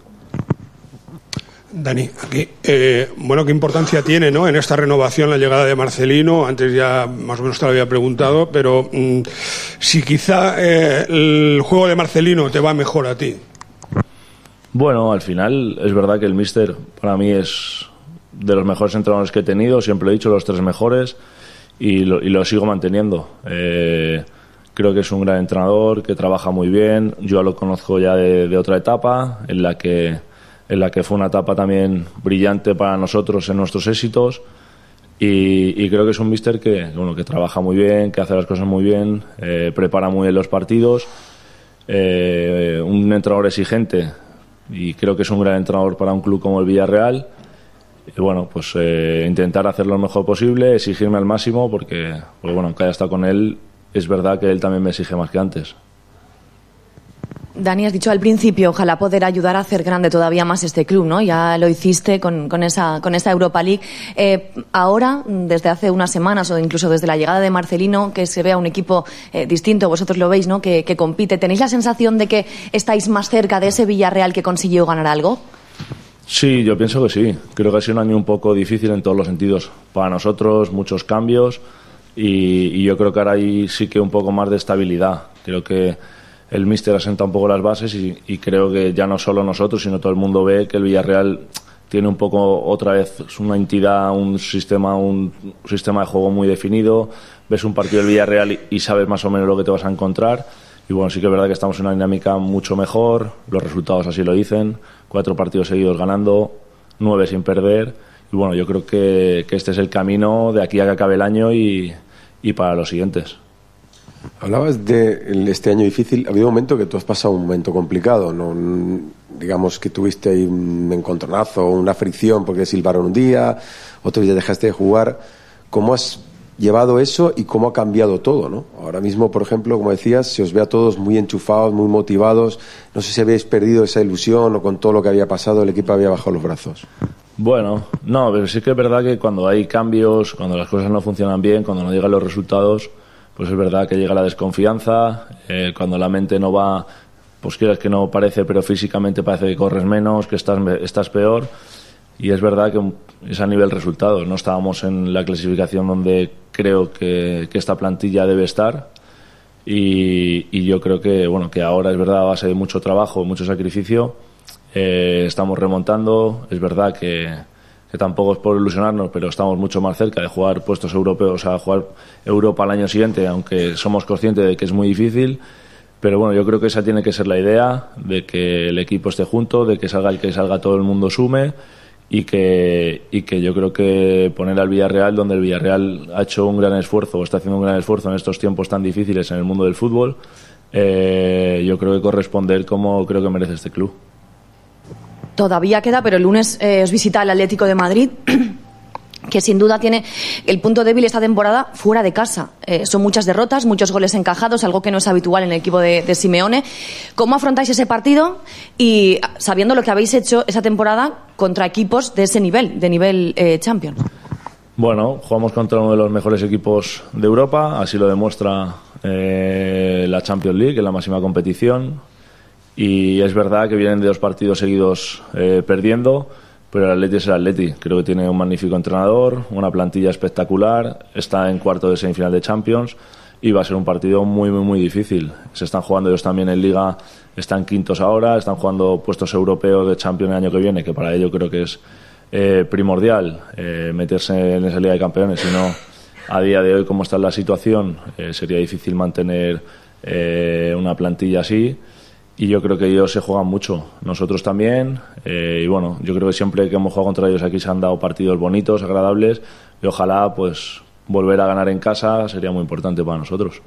Speaker 3: Dani, aquí, eh, bueno, ¿qué importancia tiene, ¿no?, en esta renovación la llegada de Marcelino? Antes ya más o menos te lo había preguntado, pero mmm, si quizá eh, el juego de Marcelino te va mejor a ti.
Speaker 1: Bueno, al final es verdad que el míster para mí es de los mejores entrenadores que he tenido, siempre he dicho los tres mejores, y lo, y lo sigo manteniendo. Eh, creo que es un gran entrenador, que trabaja muy bien. Yo lo conozco ya de, de otra etapa, en la que en la que fue una etapa también brillante para nosotros en nuestros éxitos, y, y creo que es un míster que, bueno, que trabaja muy bien, que hace las cosas muy bien, eh, prepara muy bien los partidos, eh, un entrenador exigente. Y creo que es un gran entrenador para un club como el Villarreal. Y bueno, pues eh, intentar hacer lo mejor posible, exigirme al máximo, porque, pues bueno, aunque haya estado con él, es verdad que él también me exige más que antes.
Speaker 2: Dani, has dicho al principio, ojalá poder ayudar a hacer grande todavía más este club, ¿no? Ya lo hiciste con, con esa con esa Europa League. Eh, ahora, desde hace unas semanas o incluso desde la llegada de Marcelino, que se vea un equipo eh, distinto, vosotros lo veis, ¿no? Que, que compite. ¿Tenéis la sensación de que estáis más cerca de ese Villarreal que consiguió ganar algo?
Speaker 1: Sí, yo pienso que sí. Creo que ha sido un año un poco difícil en todos los sentidos. Para nosotros, muchos cambios y, y yo creo que ahora hay sí que un poco más de estabilidad. Creo que el míster asenta un poco las bases y, y creo que ya no solo nosotros, sino todo el mundo ve que el Villarreal tiene un poco otra vez una entidad, un sistema, un sistema de juego muy definido. Ves un partido del Villarreal y, y sabes más o menos lo que te vas a encontrar. Y bueno, sí que es verdad que estamos en una dinámica mucho mejor, los resultados así lo dicen, cuatro partidos seguidos ganando, nueve sin perder. Y bueno, yo creo que, que este es el camino de aquí a que acabe el año y, y para los siguientes.
Speaker 4: Hablabas de este año difícil. Ha habido un momento que tú has pasado un momento complicado, ¿no? Digamos que tuviste ahí un encontronazo, una fricción porque silbaron un día, otro día dejaste de jugar. ¿Cómo has llevado eso y cómo ha cambiado todo, ¿no? Ahora mismo, por ejemplo, como decías, se os ve a todos muy enchufados, muy motivados. No sé si habéis perdido esa ilusión o con todo lo que había pasado el equipo había bajado los brazos.
Speaker 1: Bueno, no, pero sí que es verdad que cuando hay cambios, cuando las cosas no funcionan bien, cuando no llegan los resultados, pues es verdad que llega la desconfianza, eh, cuando la mente no va, pues quieras que no parece, pero físicamente parece que corres menos, que estás, estás peor, y es verdad que es a nivel resultados. No estábamos en la clasificación donde creo que, que esta plantilla debe estar, y, y yo creo que, bueno, que ahora es verdad a base de mucho trabajo, mucho sacrificio, eh, estamos remontando. Es verdad que que tampoco es por ilusionarnos, pero estamos mucho más cerca de jugar puestos europeos, o sea, jugar Europa al año siguiente, aunque somos conscientes de que es muy difícil. Pero bueno, yo creo que esa tiene que ser la idea, de que el equipo esté junto, de que salga el que salga todo el mundo sume, y que, y que yo creo que poner al Villarreal, donde el Villarreal ha hecho un gran esfuerzo, o está haciendo un gran esfuerzo en estos tiempos tan difíciles en el mundo del fútbol, eh, yo creo que corresponder como creo que merece este club.
Speaker 2: Todavía queda, pero el lunes eh, os visita el Atlético de Madrid, que sin duda tiene el punto débil esta temporada fuera de casa. Eh, son muchas derrotas, muchos goles encajados, algo que no es habitual en el equipo de, de Simeone. ¿Cómo afrontáis ese partido y sabiendo lo que habéis hecho esa temporada contra equipos de ese nivel, de nivel eh, Champions?
Speaker 1: Bueno, jugamos contra uno de los mejores equipos de Europa, así lo demuestra eh, la Champions League, en la máxima competición. Y es verdad que vienen de dos partidos seguidos eh, perdiendo, pero el Atleti es el Atleti. Creo que tiene un magnífico entrenador, una plantilla espectacular, está en cuarto de semifinal de Champions y va a ser un partido muy, muy, muy difícil. Se están jugando ellos también en Liga, están quintos ahora, están jugando puestos europeos de Champions el año que viene, que para ello creo que es eh, primordial eh, meterse en esa Liga de Campeones. Si no, a día de hoy, como está la situación, eh, sería difícil mantener eh, una plantilla así. Y yo creo que ellos se juegan mucho, nosotros también, eh, y bueno, yo creo que siempre que hemos jugado contra ellos aquí se han dado partidos bonitos, agradables, y ojalá pues volver a ganar en casa sería muy importante para nosotros.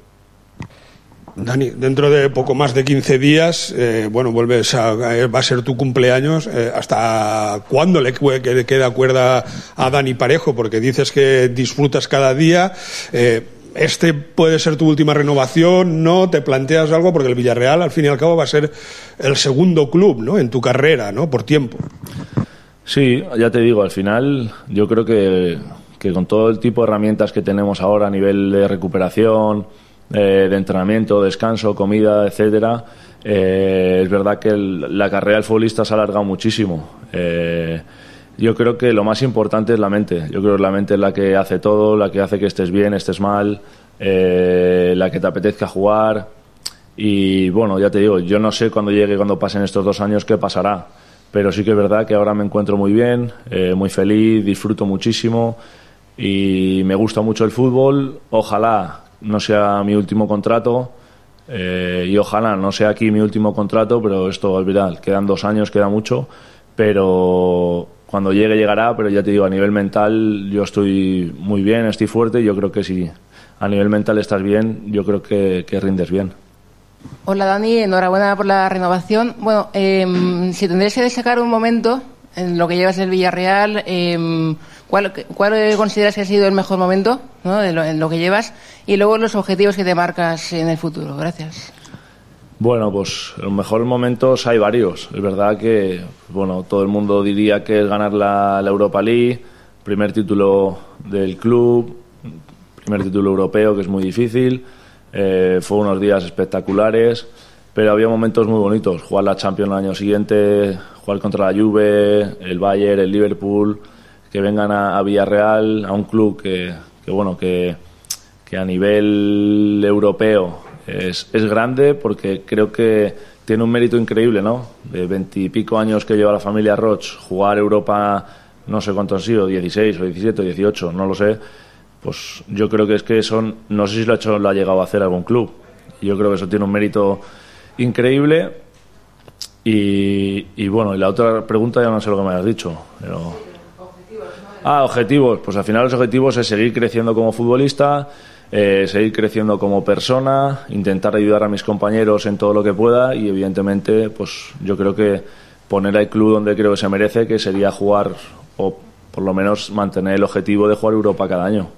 Speaker 3: Dani, dentro de poco más de quince días, eh, bueno, vuelves a, va a ser tu cumpleaños. Eh, ¿Hasta cuándo le queda cuerda a Dani Parejo? Porque dices que disfrutas cada día. Eh, Este puede ser tu última renovación, ¿no? ¿Te planteas algo? Porque el Villarreal, al fin y al cabo, va a ser el segundo club, ¿no?, en tu carrera, ¿no?, por tiempo.
Speaker 1: Sí, ya te digo, al final yo creo que, que con todo el tipo de herramientas que tenemos ahora a nivel de recuperación, eh, de entrenamiento, descanso, comida, etcétera, eh, es verdad que el, la carrera del futbolista se ha alargado muchísimo. Eh, Yo creo que lo más importante es la mente. Yo creo que la mente es la que hace todo, la que hace que estés bien, estés mal, eh, la que te apetezca jugar. Y bueno, ya te digo, yo no sé cuando llegue, cuando pasen estos dos años, qué pasará. Pero sí que es verdad que ahora me encuentro muy bien, eh, muy feliz, disfruto muchísimo y me gusta mucho el fútbol. Ojalá no sea mi último contrato eh, y ojalá no sea aquí mi último contrato, pero esto, olvidad, quedan dos años, queda mucho, pero cuando llegue, llegará, pero ya te digo, a nivel mental yo estoy muy bien, estoy fuerte y yo creo que si a nivel mental estás bien, yo creo que, que rindes bien.
Speaker 6: Hola Dani, enhorabuena por la renovación. Bueno, eh, si tendrías que destacar un momento en lo que llevas del Villarreal, eh, ¿cuál, ¿cuál consideras que ha sido el mejor momento, ¿no?, en lo, en lo que llevas? Y luego los objetivos que te marcas en el futuro. Gracias.
Speaker 1: Bueno, pues en los mejores momentos hay varios. Es verdad que, bueno, todo el mundo diría que es ganar la, la Europa League, primer título del club, primer título europeo, que es muy difícil. Eh, fue unos días espectaculares, pero había momentos muy bonitos. Jugar la Champions el año siguiente, jugar contra la Juve, el Bayern, el Liverpool, que vengan a, a Villarreal, a un club que, que bueno, que, que a nivel europeo Es, es grande, porque creo que tiene un mérito increíble, ¿no? De veintipico años que lleva la familia Roig, jugar Europa, no sé cuánto han sido, dieciséis o diecisiete o dieciocho, no lo sé. Pues yo creo que es que son, no sé si lo ha hecho, lo ha llegado a hacer algún club. Yo creo que eso tiene un mérito increíble. Y, y bueno, y la otra pregunta ya no sé lo que me has dicho, pero... Ah, objetivos. Pues al final los objetivos es seguir creciendo como futbolista, Eh, seguir creciendo como persona, intentar ayudar a mis compañeros en todo lo que pueda y evidentemente pues yo creo que poner al club donde creo que se merece, que sería jugar, o por lo menos mantener el objetivo de jugar Europa cada año.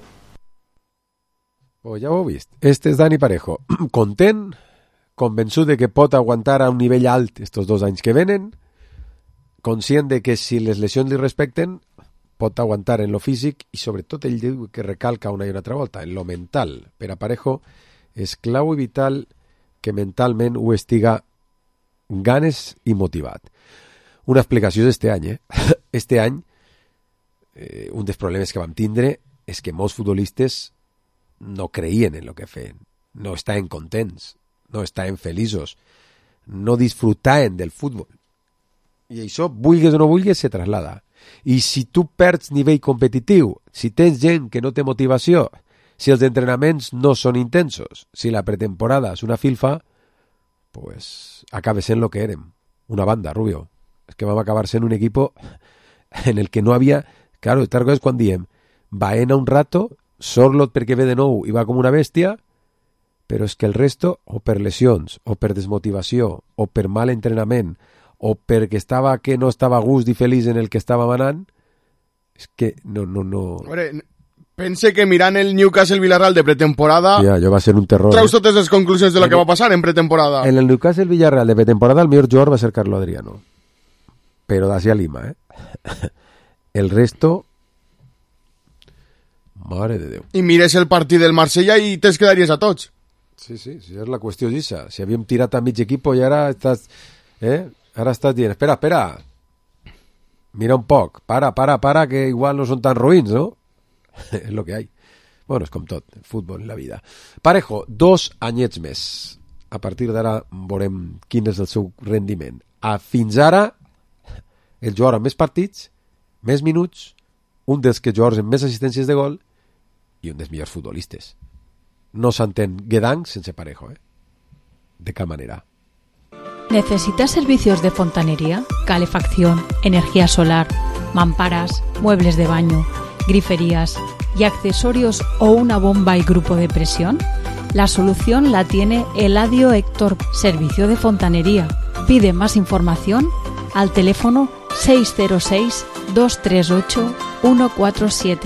Speaker 4: Oh, ja ho heu vist. Este és Dani Parejo. Content, convençut de que pot aguantar a un nivell alt estos dos anys que venen, conscient de que si les lesions li respecten pot aguantar en lo físic, i sobretot ell diu que recalca una i una altra volta, en lo mental. Per a Parejo és clau i vital que mentalment ho estiga ganes i motivat. Una explicació és este any, eh? Este any, eh, un dels problemes que vam tindre és que molts futbolistes no creien en lo que feien, no estaven contents, no estaven feliços, no disfrutaven del futbol. I això, vulguis o no vulguis, se traslada. I si tu perds nivell competitiu, si tens gent que no té motivació, si els entrenaments no són intensos, si la pretemporada és una filfa, pues acabes sent lo que érem, una banda, Rubio. És que vam acabar sent un equipo en el que no havia... Claro, esta cosa és quan diem Baena un rato, Sorlot perquè ve de nou i va com una bèstia, però és que el resto, o per lesions, o per desmotivació, o per mal entrenament, o perquè estava que no estava a gust i feliç en el que estava manant, és que no, no, no...
Speaker 5: Hombre, pense que mirant el Newcastle Villarreal de pretemporada...
Speaker 4: Ja, allò va ser un terror.
Speaker 5: Traus totes les conclusions de lo que va passar en pretemporada.
Speaker 4: En el Newcastle Villarreal de pretemporada el millor jugador va ser Carlo Adriano. Però d'Asia Lima, eh? El resto... Mare de Déu.
Speaker 5: I mires el partit del Marsella i te'ls quedaries a tots.
Speaker 4: Sí, sí, sí, és la qüestió d'issa. Si havíem tirat a mig equip i ara estàs... Eh? Ara estàs dient, espera, espera, mira un poc, para, para, para, que igual no són tan ruïns, no? És lo que hay. Bueno, és com tot, el futbol, la vida. Parejo, dos anyets més. A partir d'ara veurem quin és el seu rendiment. A fins ara, el jugador amb més partits, més minuts, un dels que jugadors amb més assistències de gol i un dels millors futbolistes. No s'entén Guedang sense Parejo, eh? De cap manera.
Speaker 21: ¿Necesitas servicios de fontanería, calefacción, energía solar, mamparas, muebles de baño, griferías y accesorios o una bomba y grupo de presión? La solución la tiene Eladio Héctor, servicio de fontanería. Pide más información al teléfono seis cero seis, dos tres ocho, uno cuatro siete.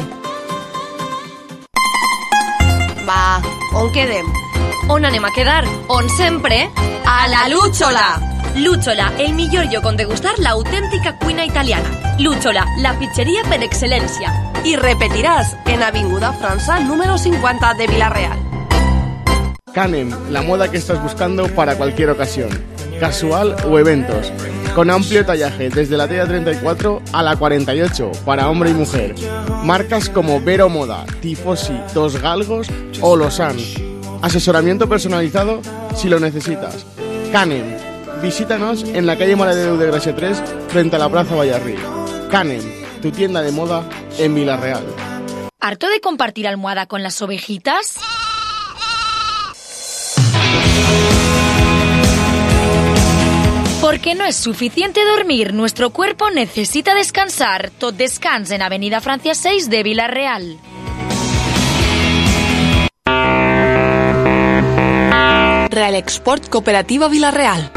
Speaker 19: Va, on quedem? On anem a quedar? On sempre? A la Lúchola! Lúchola, el millor lloc on degustar l'autèntica cuina italiana. Lúchola, la pizzeria per excel·lència. I repetiràs en Avinguda França número cincuenta de Villarreal.
Speaker 5: Canem, la moda que estás buscando para cualquier ocasión, casual o eventos, con amplio tallaje desde la talla treinta y cuatro a la cuarenta y ocho para hombre y mujer. Marcas como Vero Moda, Tifosi, Dos Galgos o Lausanne. Asesoramiento personalizado si lo necesitas. Canem, visítanos en la calle Maredeu de Gracia tres frente a la Plaza Vallarrí. Canem, tu tienda de moda en Villarreal.
Speaker 10: ¿Harto de compartir almohada con las ovejitas? Porque no es suficiente dormir, nuestro cuerpo necesita descansar. Tot descans en Avenida Francia seis de Villarreal.
Speaker 7: Real Export Cooperativa Villarreal.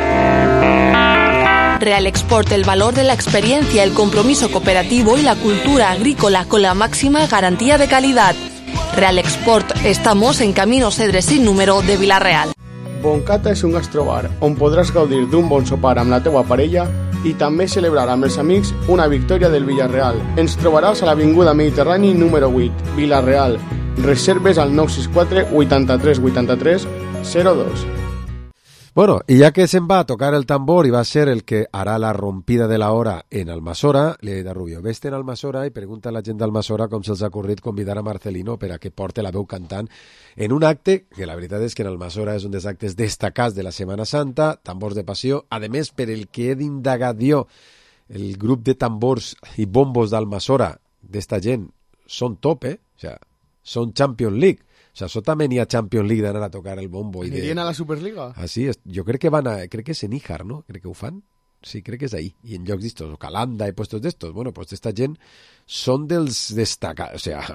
Speaker 7: Real Export, el valor de la experiencia, el compromiso cooperativo y la cultura agrícola con la máxima garantía de calidad. Real Export, estamos en Camino Cedres sin número de Villarreal.
Speaker 5: Boncata és un gastrobar on podràs gaudir d'un bon sopar amb la teua parella i també celebrar amb els amics una victòria del Villarreal. Ens trobaràs a l'Avinguda Mediterrani número vuit, Villarreal. Reserves al nou sis quatre vuitanta-tres vuitanta-tres zero dos.
Speaker 4: Bueno, y ya que se'n va a tocar el tambor y va a ser el que hará la rompida de la hora en Almassora, li he dit a Rubio, vés-te en Almassora i pregunta a la gent d'Almassora com se'ls ha ocorrit convidar a Marcelino per a que porte la veu cantant en un acte que la veritat és que en Almassora és un dels actes destacats de la Setmana Santa, tambors de passió, a més per el que he d'indagat jo, el grup de tambors i bombos d'Almassora d'esta gent són top, eh? O sea, són Champions League. O sea, això també n'hi ha Champions League d'anar a tocar el bombo. I de...
Speaker 5: ¿Anirien a la Superliga?
Speaker 4: Ah, sí, jo crec que van a... Crec que és en Ijar, ¿no? Crec que ho fan. Sí, crec que és ahí. I en llocs d'estos, o Calanda i puestos d'estos. Bueno, pues esta gent són dels destacats. O sea,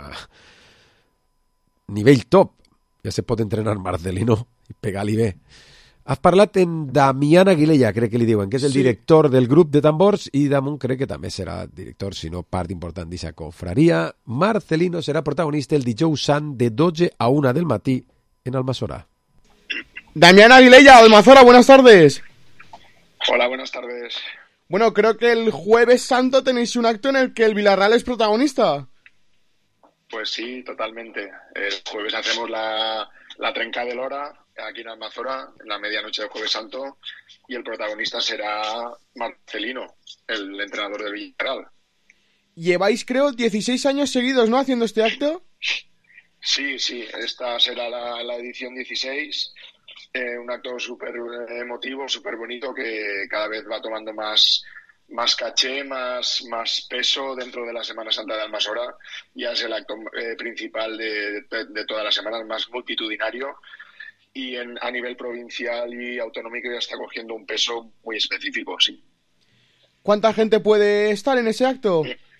Speaker 4: nivell top. Ja se pot entrenar Marcelino i pegar-li bé. Has parlat en Damián Aguilella, crec que li diuen, que és el sí. director del grup de tambors, i damunt crec que també serà director, si no part important d'aquesta confraria. Marcelino serà protagonista el dijous sant de dotze a una del matí en Almassora.
Speaker 5: Damián Aguilella, Almassora, buenas tardes.
Speaker 8: Hola, buenas tardes.
Speaker 5: Bueno, creo que el jueves santo tenéis un acto en el que el Villarreal es protagonista.
Speaker 8: Pues sí, totalmente. El jueves hacemos la, la trenca del hora aquí en Almassora, en la medianoche del Jueves Santo, y el protagonista será Marcelino, el entrenador del Villarreal.
Speaker 5: Lleváis, creo, dieciséis años seguidos, ¿no?, haciendo este acto.
Speaker 8: Sí, sí, esta será la, la edición dieciséis, eh, un acto súper emotivo, súper bonito, que cada vez va tomando más, más caché, más, más peso dentro de la Semana Santa de Almassora. Ya es el acto eh, principal de, de, de toda la semana, el más multitudinario. Y en, a nivel provincial y autonómico ya está cogiendo un peso muy específico, sí.
Speaker 5: ¿Cuánta gente puede estar en ese acto?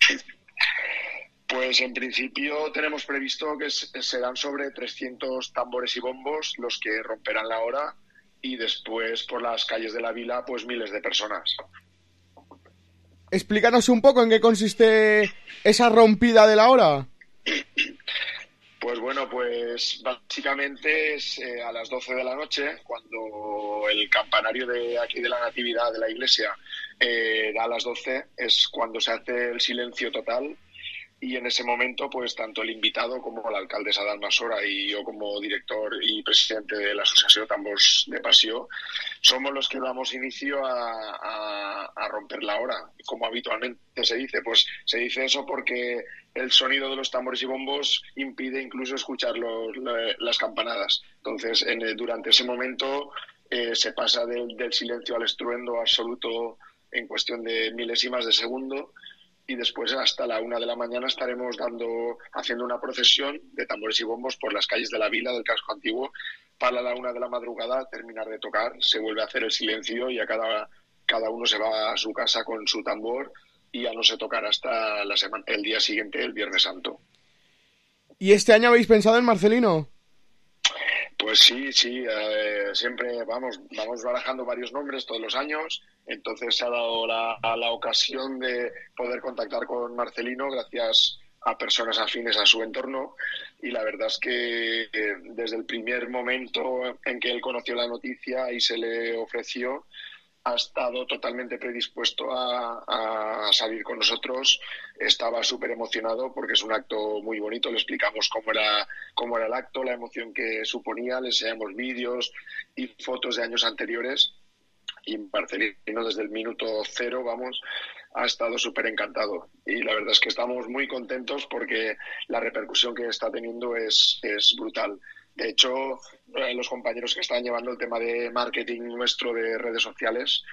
Speaker 8: Pues en principio tenemos previsto que serán sobre trescientos tambores y bombos los que romperán la hora, y después por las calles de la vila pues miles de personas.
Speaker 5: Explícanos un poco en qué consiste esa rompida de la hora.
Speaker 8: Pues bueno, pues básicamente es eh, a las doce de la noche, cuando el campanario de aquí de la Natividad de la iglesia eh, da a las doce, es cuando se hace el silencio total, y en ese momento pues tanto el invitado como la alcaldesa de Almassora y yo como director y presidente de la Asociación Tambors de Passió somos los que damos inicio a, a, a romper la hora, como habitualmente se dice. Pues se dice eso porque el sonido de los tambores y bombos impide incluso escuchar los, las campanadas. Entonces, en, durante ese momento eh, se pasa del, del silencio al estruendo absoluto en cuestión de milésimas de segundo, y después hasta la una de la mañana estaremos dando, haciendo una procesión de tambores y bombos por las calles de la vila, del casco antiguo, para la una de la madrugada terminar de tocar, se vuelve a hacer el silencio y a cada, cada uno se va a su casa con su tambor, y ya no se tocará hasta la semana, el día siguiente, el Viernes Santo.
Speaker 5: ¿Y este año habéis pensado en Marcelino?
Speaker 8: Pues sí, sí, eh, siempre vamos vamos barajando varios nombres todos los años, entonces se ha dado la, la ocasión de poder contactar con Marcelino gracias a personas afines a su entorno, y la verdad es que eh, desde el primer momento en que él conoció la noticia y se le ofreció, ha estado totalmente predispuesto a, a salir con nosotros. Estaba súper emocionado porque es un acto muy bonito. Le explicamos cómo era, cómo era el acto, la emoción que suponía, le enseñamos vídeos y fotos de años anteriores, y Marcelino desde el minuto cero, vamos, ha estado súper encantado. Y la verdad es que estamos muy contentos porque la repercusión que está teniendo es, es brutal. De hecho, eh, los compañeros que están llevando el tema de marketing nuestro de redes sociales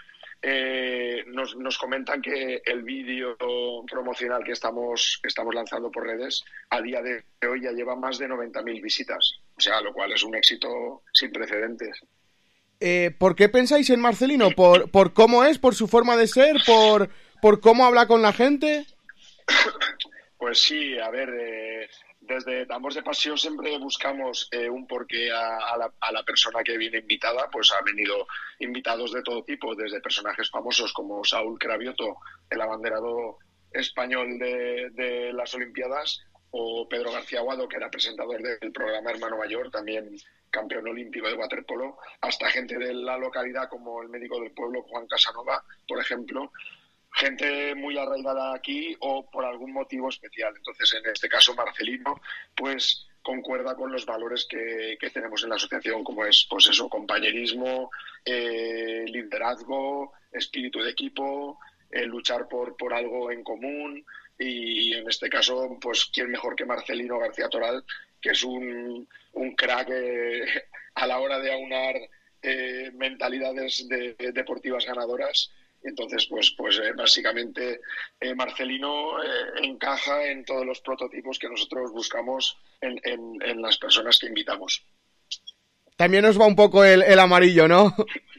Speaker 8: eh, nos, nos comentan que el vídeo promocional que estamos, que estamos lanzando por redes a día de hoy ya lleva más de noventa mil visitas. O sea, lo cual es un éxito sin precedentes.
Speaker 5: Eh, ¿Por qué pensáis en Marcelino? ¿Por, por cómo es? ¿Por su forma de ser? ¿Por, por cómo habla con la gente?
Speaker 8: Pues sí, a ver... Eh, Desde Tambors de Passió siempre buscamos eh, un porqué a, a, la, a la persona que viene invitada. Pues han venido invitados de todo tipo, desde personajes famosos como Saúl Cravioto, el abanderado español de, de las Olimpiadas, o Pedro García Aguado, que era presentador del programa Hermano Mayor, también campeón olímpico de waterpolo, hasta gente de la localidad como el médico del pueblo, Juan Casanova, por ejemplo, gente muy arraigada aquí o por algún motivo especial. Entonces, en este caso, Marcelino, pues concuerda con los valores que, que tenemos en la asociación, como es, pues eso, compañerismo, eh, liderazgo, espíritu de equipo, eh, luchar por, por algo en común. Y en este caso, pues, ¿quién mejor que Marcelino García Toral, que es un, un crack eh, a la hora de aunar eh, mentalidades de, de deportivas ganadoras? Entonces, pues, pues eh, básicamente eh, Marcelino eh, encaja en todos los prototipos que nosotros buscamos en, en, en las personas que invitamos.
Speaker 5: También nos va un poco el, el amarillo, ¿no?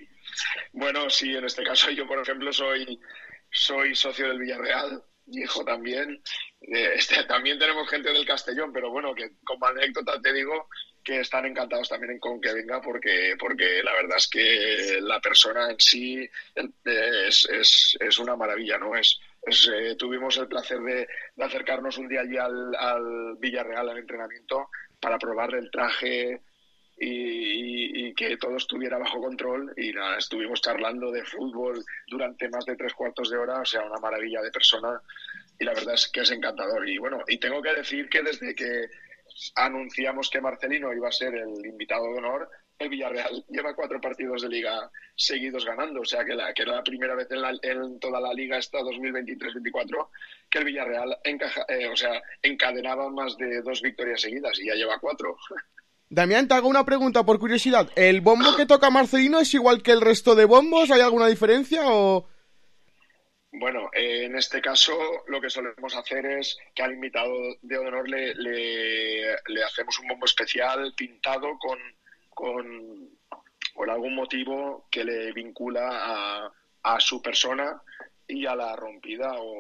Speaker 8: Bueno, sí, en este caso yo, por ejemplo, soy, soy socio del Villarreal. Mi hijo también. Eh, este, también tenemos gente del Castellón, pero bueno, que como anécdota te digo que están encantados también con que venga, porque porque la verdad es que la persona en sí es, es, es una maravilla, ¿no? Es, es eh, tuvimos el placer de, de acercarnos un día allí al, al Villarreal, al entrenamiento, para probar el traje y, y, y que todo estuviera bajo control, y nada, estuvimos charlando de fútbol durante más de tres cuartos de hora, o sea, una maravilla de persona, y la verdad es que es encantador. Y bueno, y tengo que decir que desde que anunciamos que Marcelino iba a ser el invitado de honor, el Villarreal lleva cuatro partidos de liga seguidos ganando, o sea que, la, que era la primera vez en, la, en toda la liga esta dos mil veintitrés veinticuatro que el Villarreal encaja, eh, o sea, encadenaba más de dos victorias seguidas, y ya lleva cuatro.
Speaker 5: Damián, te hago una pregunta por curiosidad. ¿El bombo que toca Marcelino es igual que el resto de bombos? ¿Hay alguna diferencia o...?
Speaker 8: Bueno, eh, en este caso lo que solemos hacer es que al invitado de honor le, le, le hacemos un bombo especial pintado con, con, con algún motivo que le vincula a, a su persona y a la rompida o,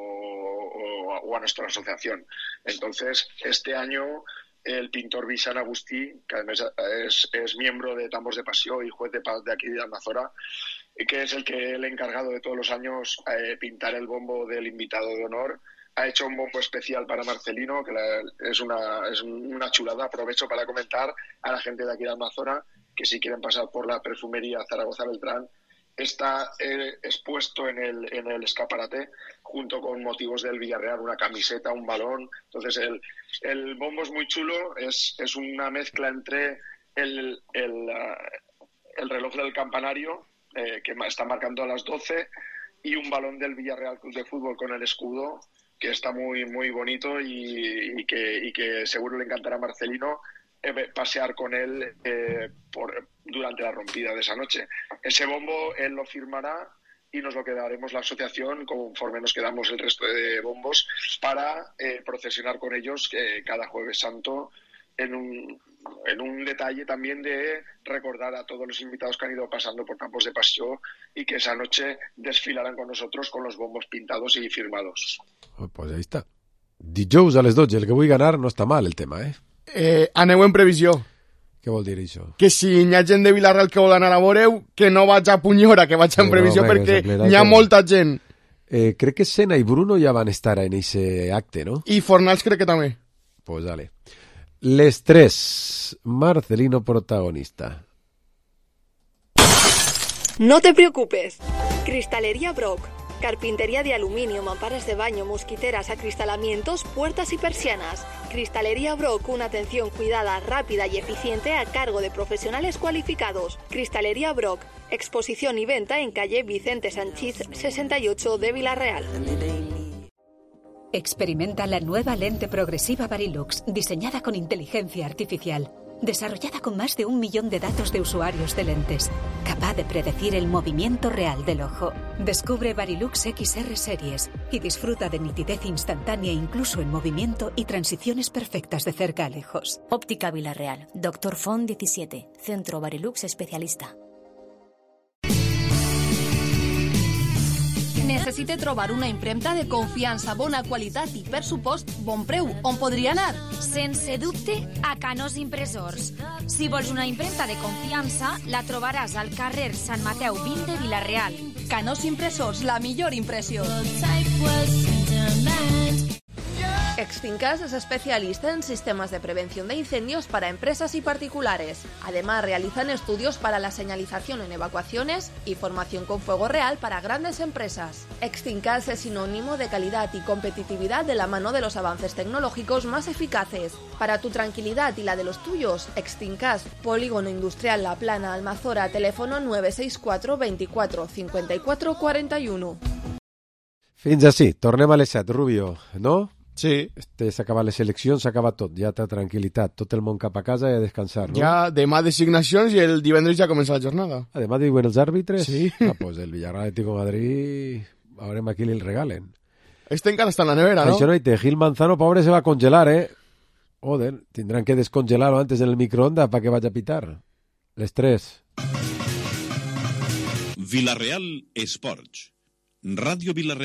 Speaker 8: o, o a nuestra asociación. Entonces, este año el pintor Vicent Agustí, que además es, es miembro de Tambors de Passió y juez de paz de aquí de Almazora, que es el que el encargado de todos los años eh, pintar el bombo del invitado de honor, ha hecho un bombo especial para Marcelino, que la, es, una, es una chulada. Aprovecho para comentar a la gente de aquí de Almazora que si quieren pasar por la perfumería Zaragoza Beltrán, está eh, expuesto en el, en el escaparate junto con motivos del Villarreal, una camiseta, un balón. Entonces el, el bombo es muy chulo, es, es una mezcla entre el, el, uh, el reloj del campanario, eh, que está marcando a las doce, y un balón del Villarreal Club de Fútbol con el escudo, que está muy muy bonito y, y, que, y que seguro le encantará a Marcelino eh, pasear con él eh, por, durante la rompida de esa noche. Ese bombo él lo firmará y nos lo quedaremos la asociación conforme nos quedamos el resto de bombos para eh, procesionar con ellos eh, cada Jueves Santo, en un, en un detalle también de recordar a todos los invitados que han ido pasando por Campos de Passió y que esa noche desfilarán con nosotros con los bombos pintados y firmados.
Speaker 4: Pues ahí está. Dijous a les dotze, el que vull ganar no està mal el tema, eh?
Speaker 5: Eh, aneu en previsió.
Speaker 4: Què vol dir això?
Speaker 5: Que si hi ha gent de Vilarreal que vol anar a veureu, que no vaig a Punyora, que vaig en
Speaker 4: Sí,
Speaker 5: previsió,
Speaker 4: home,
Speaker 5: perquè
Speaker 4: que
Speaker 5: hi ha molta gent.
Speaker 4: Eh, crec que Sena i Bruno ja van estar en ese acte, ¿no?
Speaker 5: I Fornals crec que també.
Speaker 4: Pues dale. Les tres. Marcelino protagonista.
Speaker 9: No te preocupes. Cristalería Brock. Carpintería de aluminio, mamparas de baño, mosquiteras, acristalamientos, puertas y persianas. Cristalería Brock, una atención cuidada, rápida y eficiente a cargo de profesionales cualificados. Cristalería Brock, exposición y venta en calle Vicente Sanchís sesenta y ocho de Vilarreal.
Speaker 11: Experimenta la nueva lente progresiva Varilux, diseñada con inteligencia artificial, desarrollada con más de un millón de datos de usuarios de lentes, capaz de predecir el movimiento real del ojo. Descubre Varilux X R Series y disfruta de nitidez instantánea incluso en movimiento y transiciones perfectas de cerca a lejos.
Speaker 12: Óptica Vilarreal, Doctor Font diecisiete, Centro Varilux Especialista.
Speaker 13: Necessite trobar una impremta de confiança, bona qualitat i, per supost, bon preu. On podria anar?
Speaker 25: Sense dubte, a Canós Impressors. Si vols una impremta de confiança, la trobaràs al carrer Sant Mateu vint de Vilareal.
Speaker 13: Canós Impressors, la millor impressió.
Speaker 9: Extincas es especialista en sistemas de prevención de incendios para empresas y particulares. Además, realizan estudios para la señalización en evacuaciones y formación con fuego real para grandes empresas. Extincas es sinónimo de calidad y competitividad de la mano de los avances tecnológicos más eficaces. Para tu tranquilidad y la de los tuyos, Extincas, Polígono Industrial La Plana, Almazora, teléfono nueve seis cuatro veinticuatro cincuenta y cuatro cuarenta y uno.
Speaker 4: Fins així, tornem a les set, Rubio, no?
Speaker 5: Sí.
Speaker 4: Este, s'acaba les eleccions, s'acaba tot, ja té tranquil·litat, tot el món cap a casa i a descansar, no?
Speaker 5: Ja demà designacions i el divendres ja comença la jornada.
Speaker 4: Ah, demà diuen els àrbitres?
Speaker 5: Sí.
Speaker 4: Ah, pues el Villarreal Atlético de Madrid, veurem a qui li el regalen.
Speaker 5: Este encara està en la nevera, ¿no?
Speaker 4: Això no hi té, Gil Manzano, pobre, se va a congelar, eh? Joder, tindran que descongelar-lo antes en el microondas para que vaya a pitar. Les tres.
Speaker 14: Villarreal Esports. Ràdio Villarreal.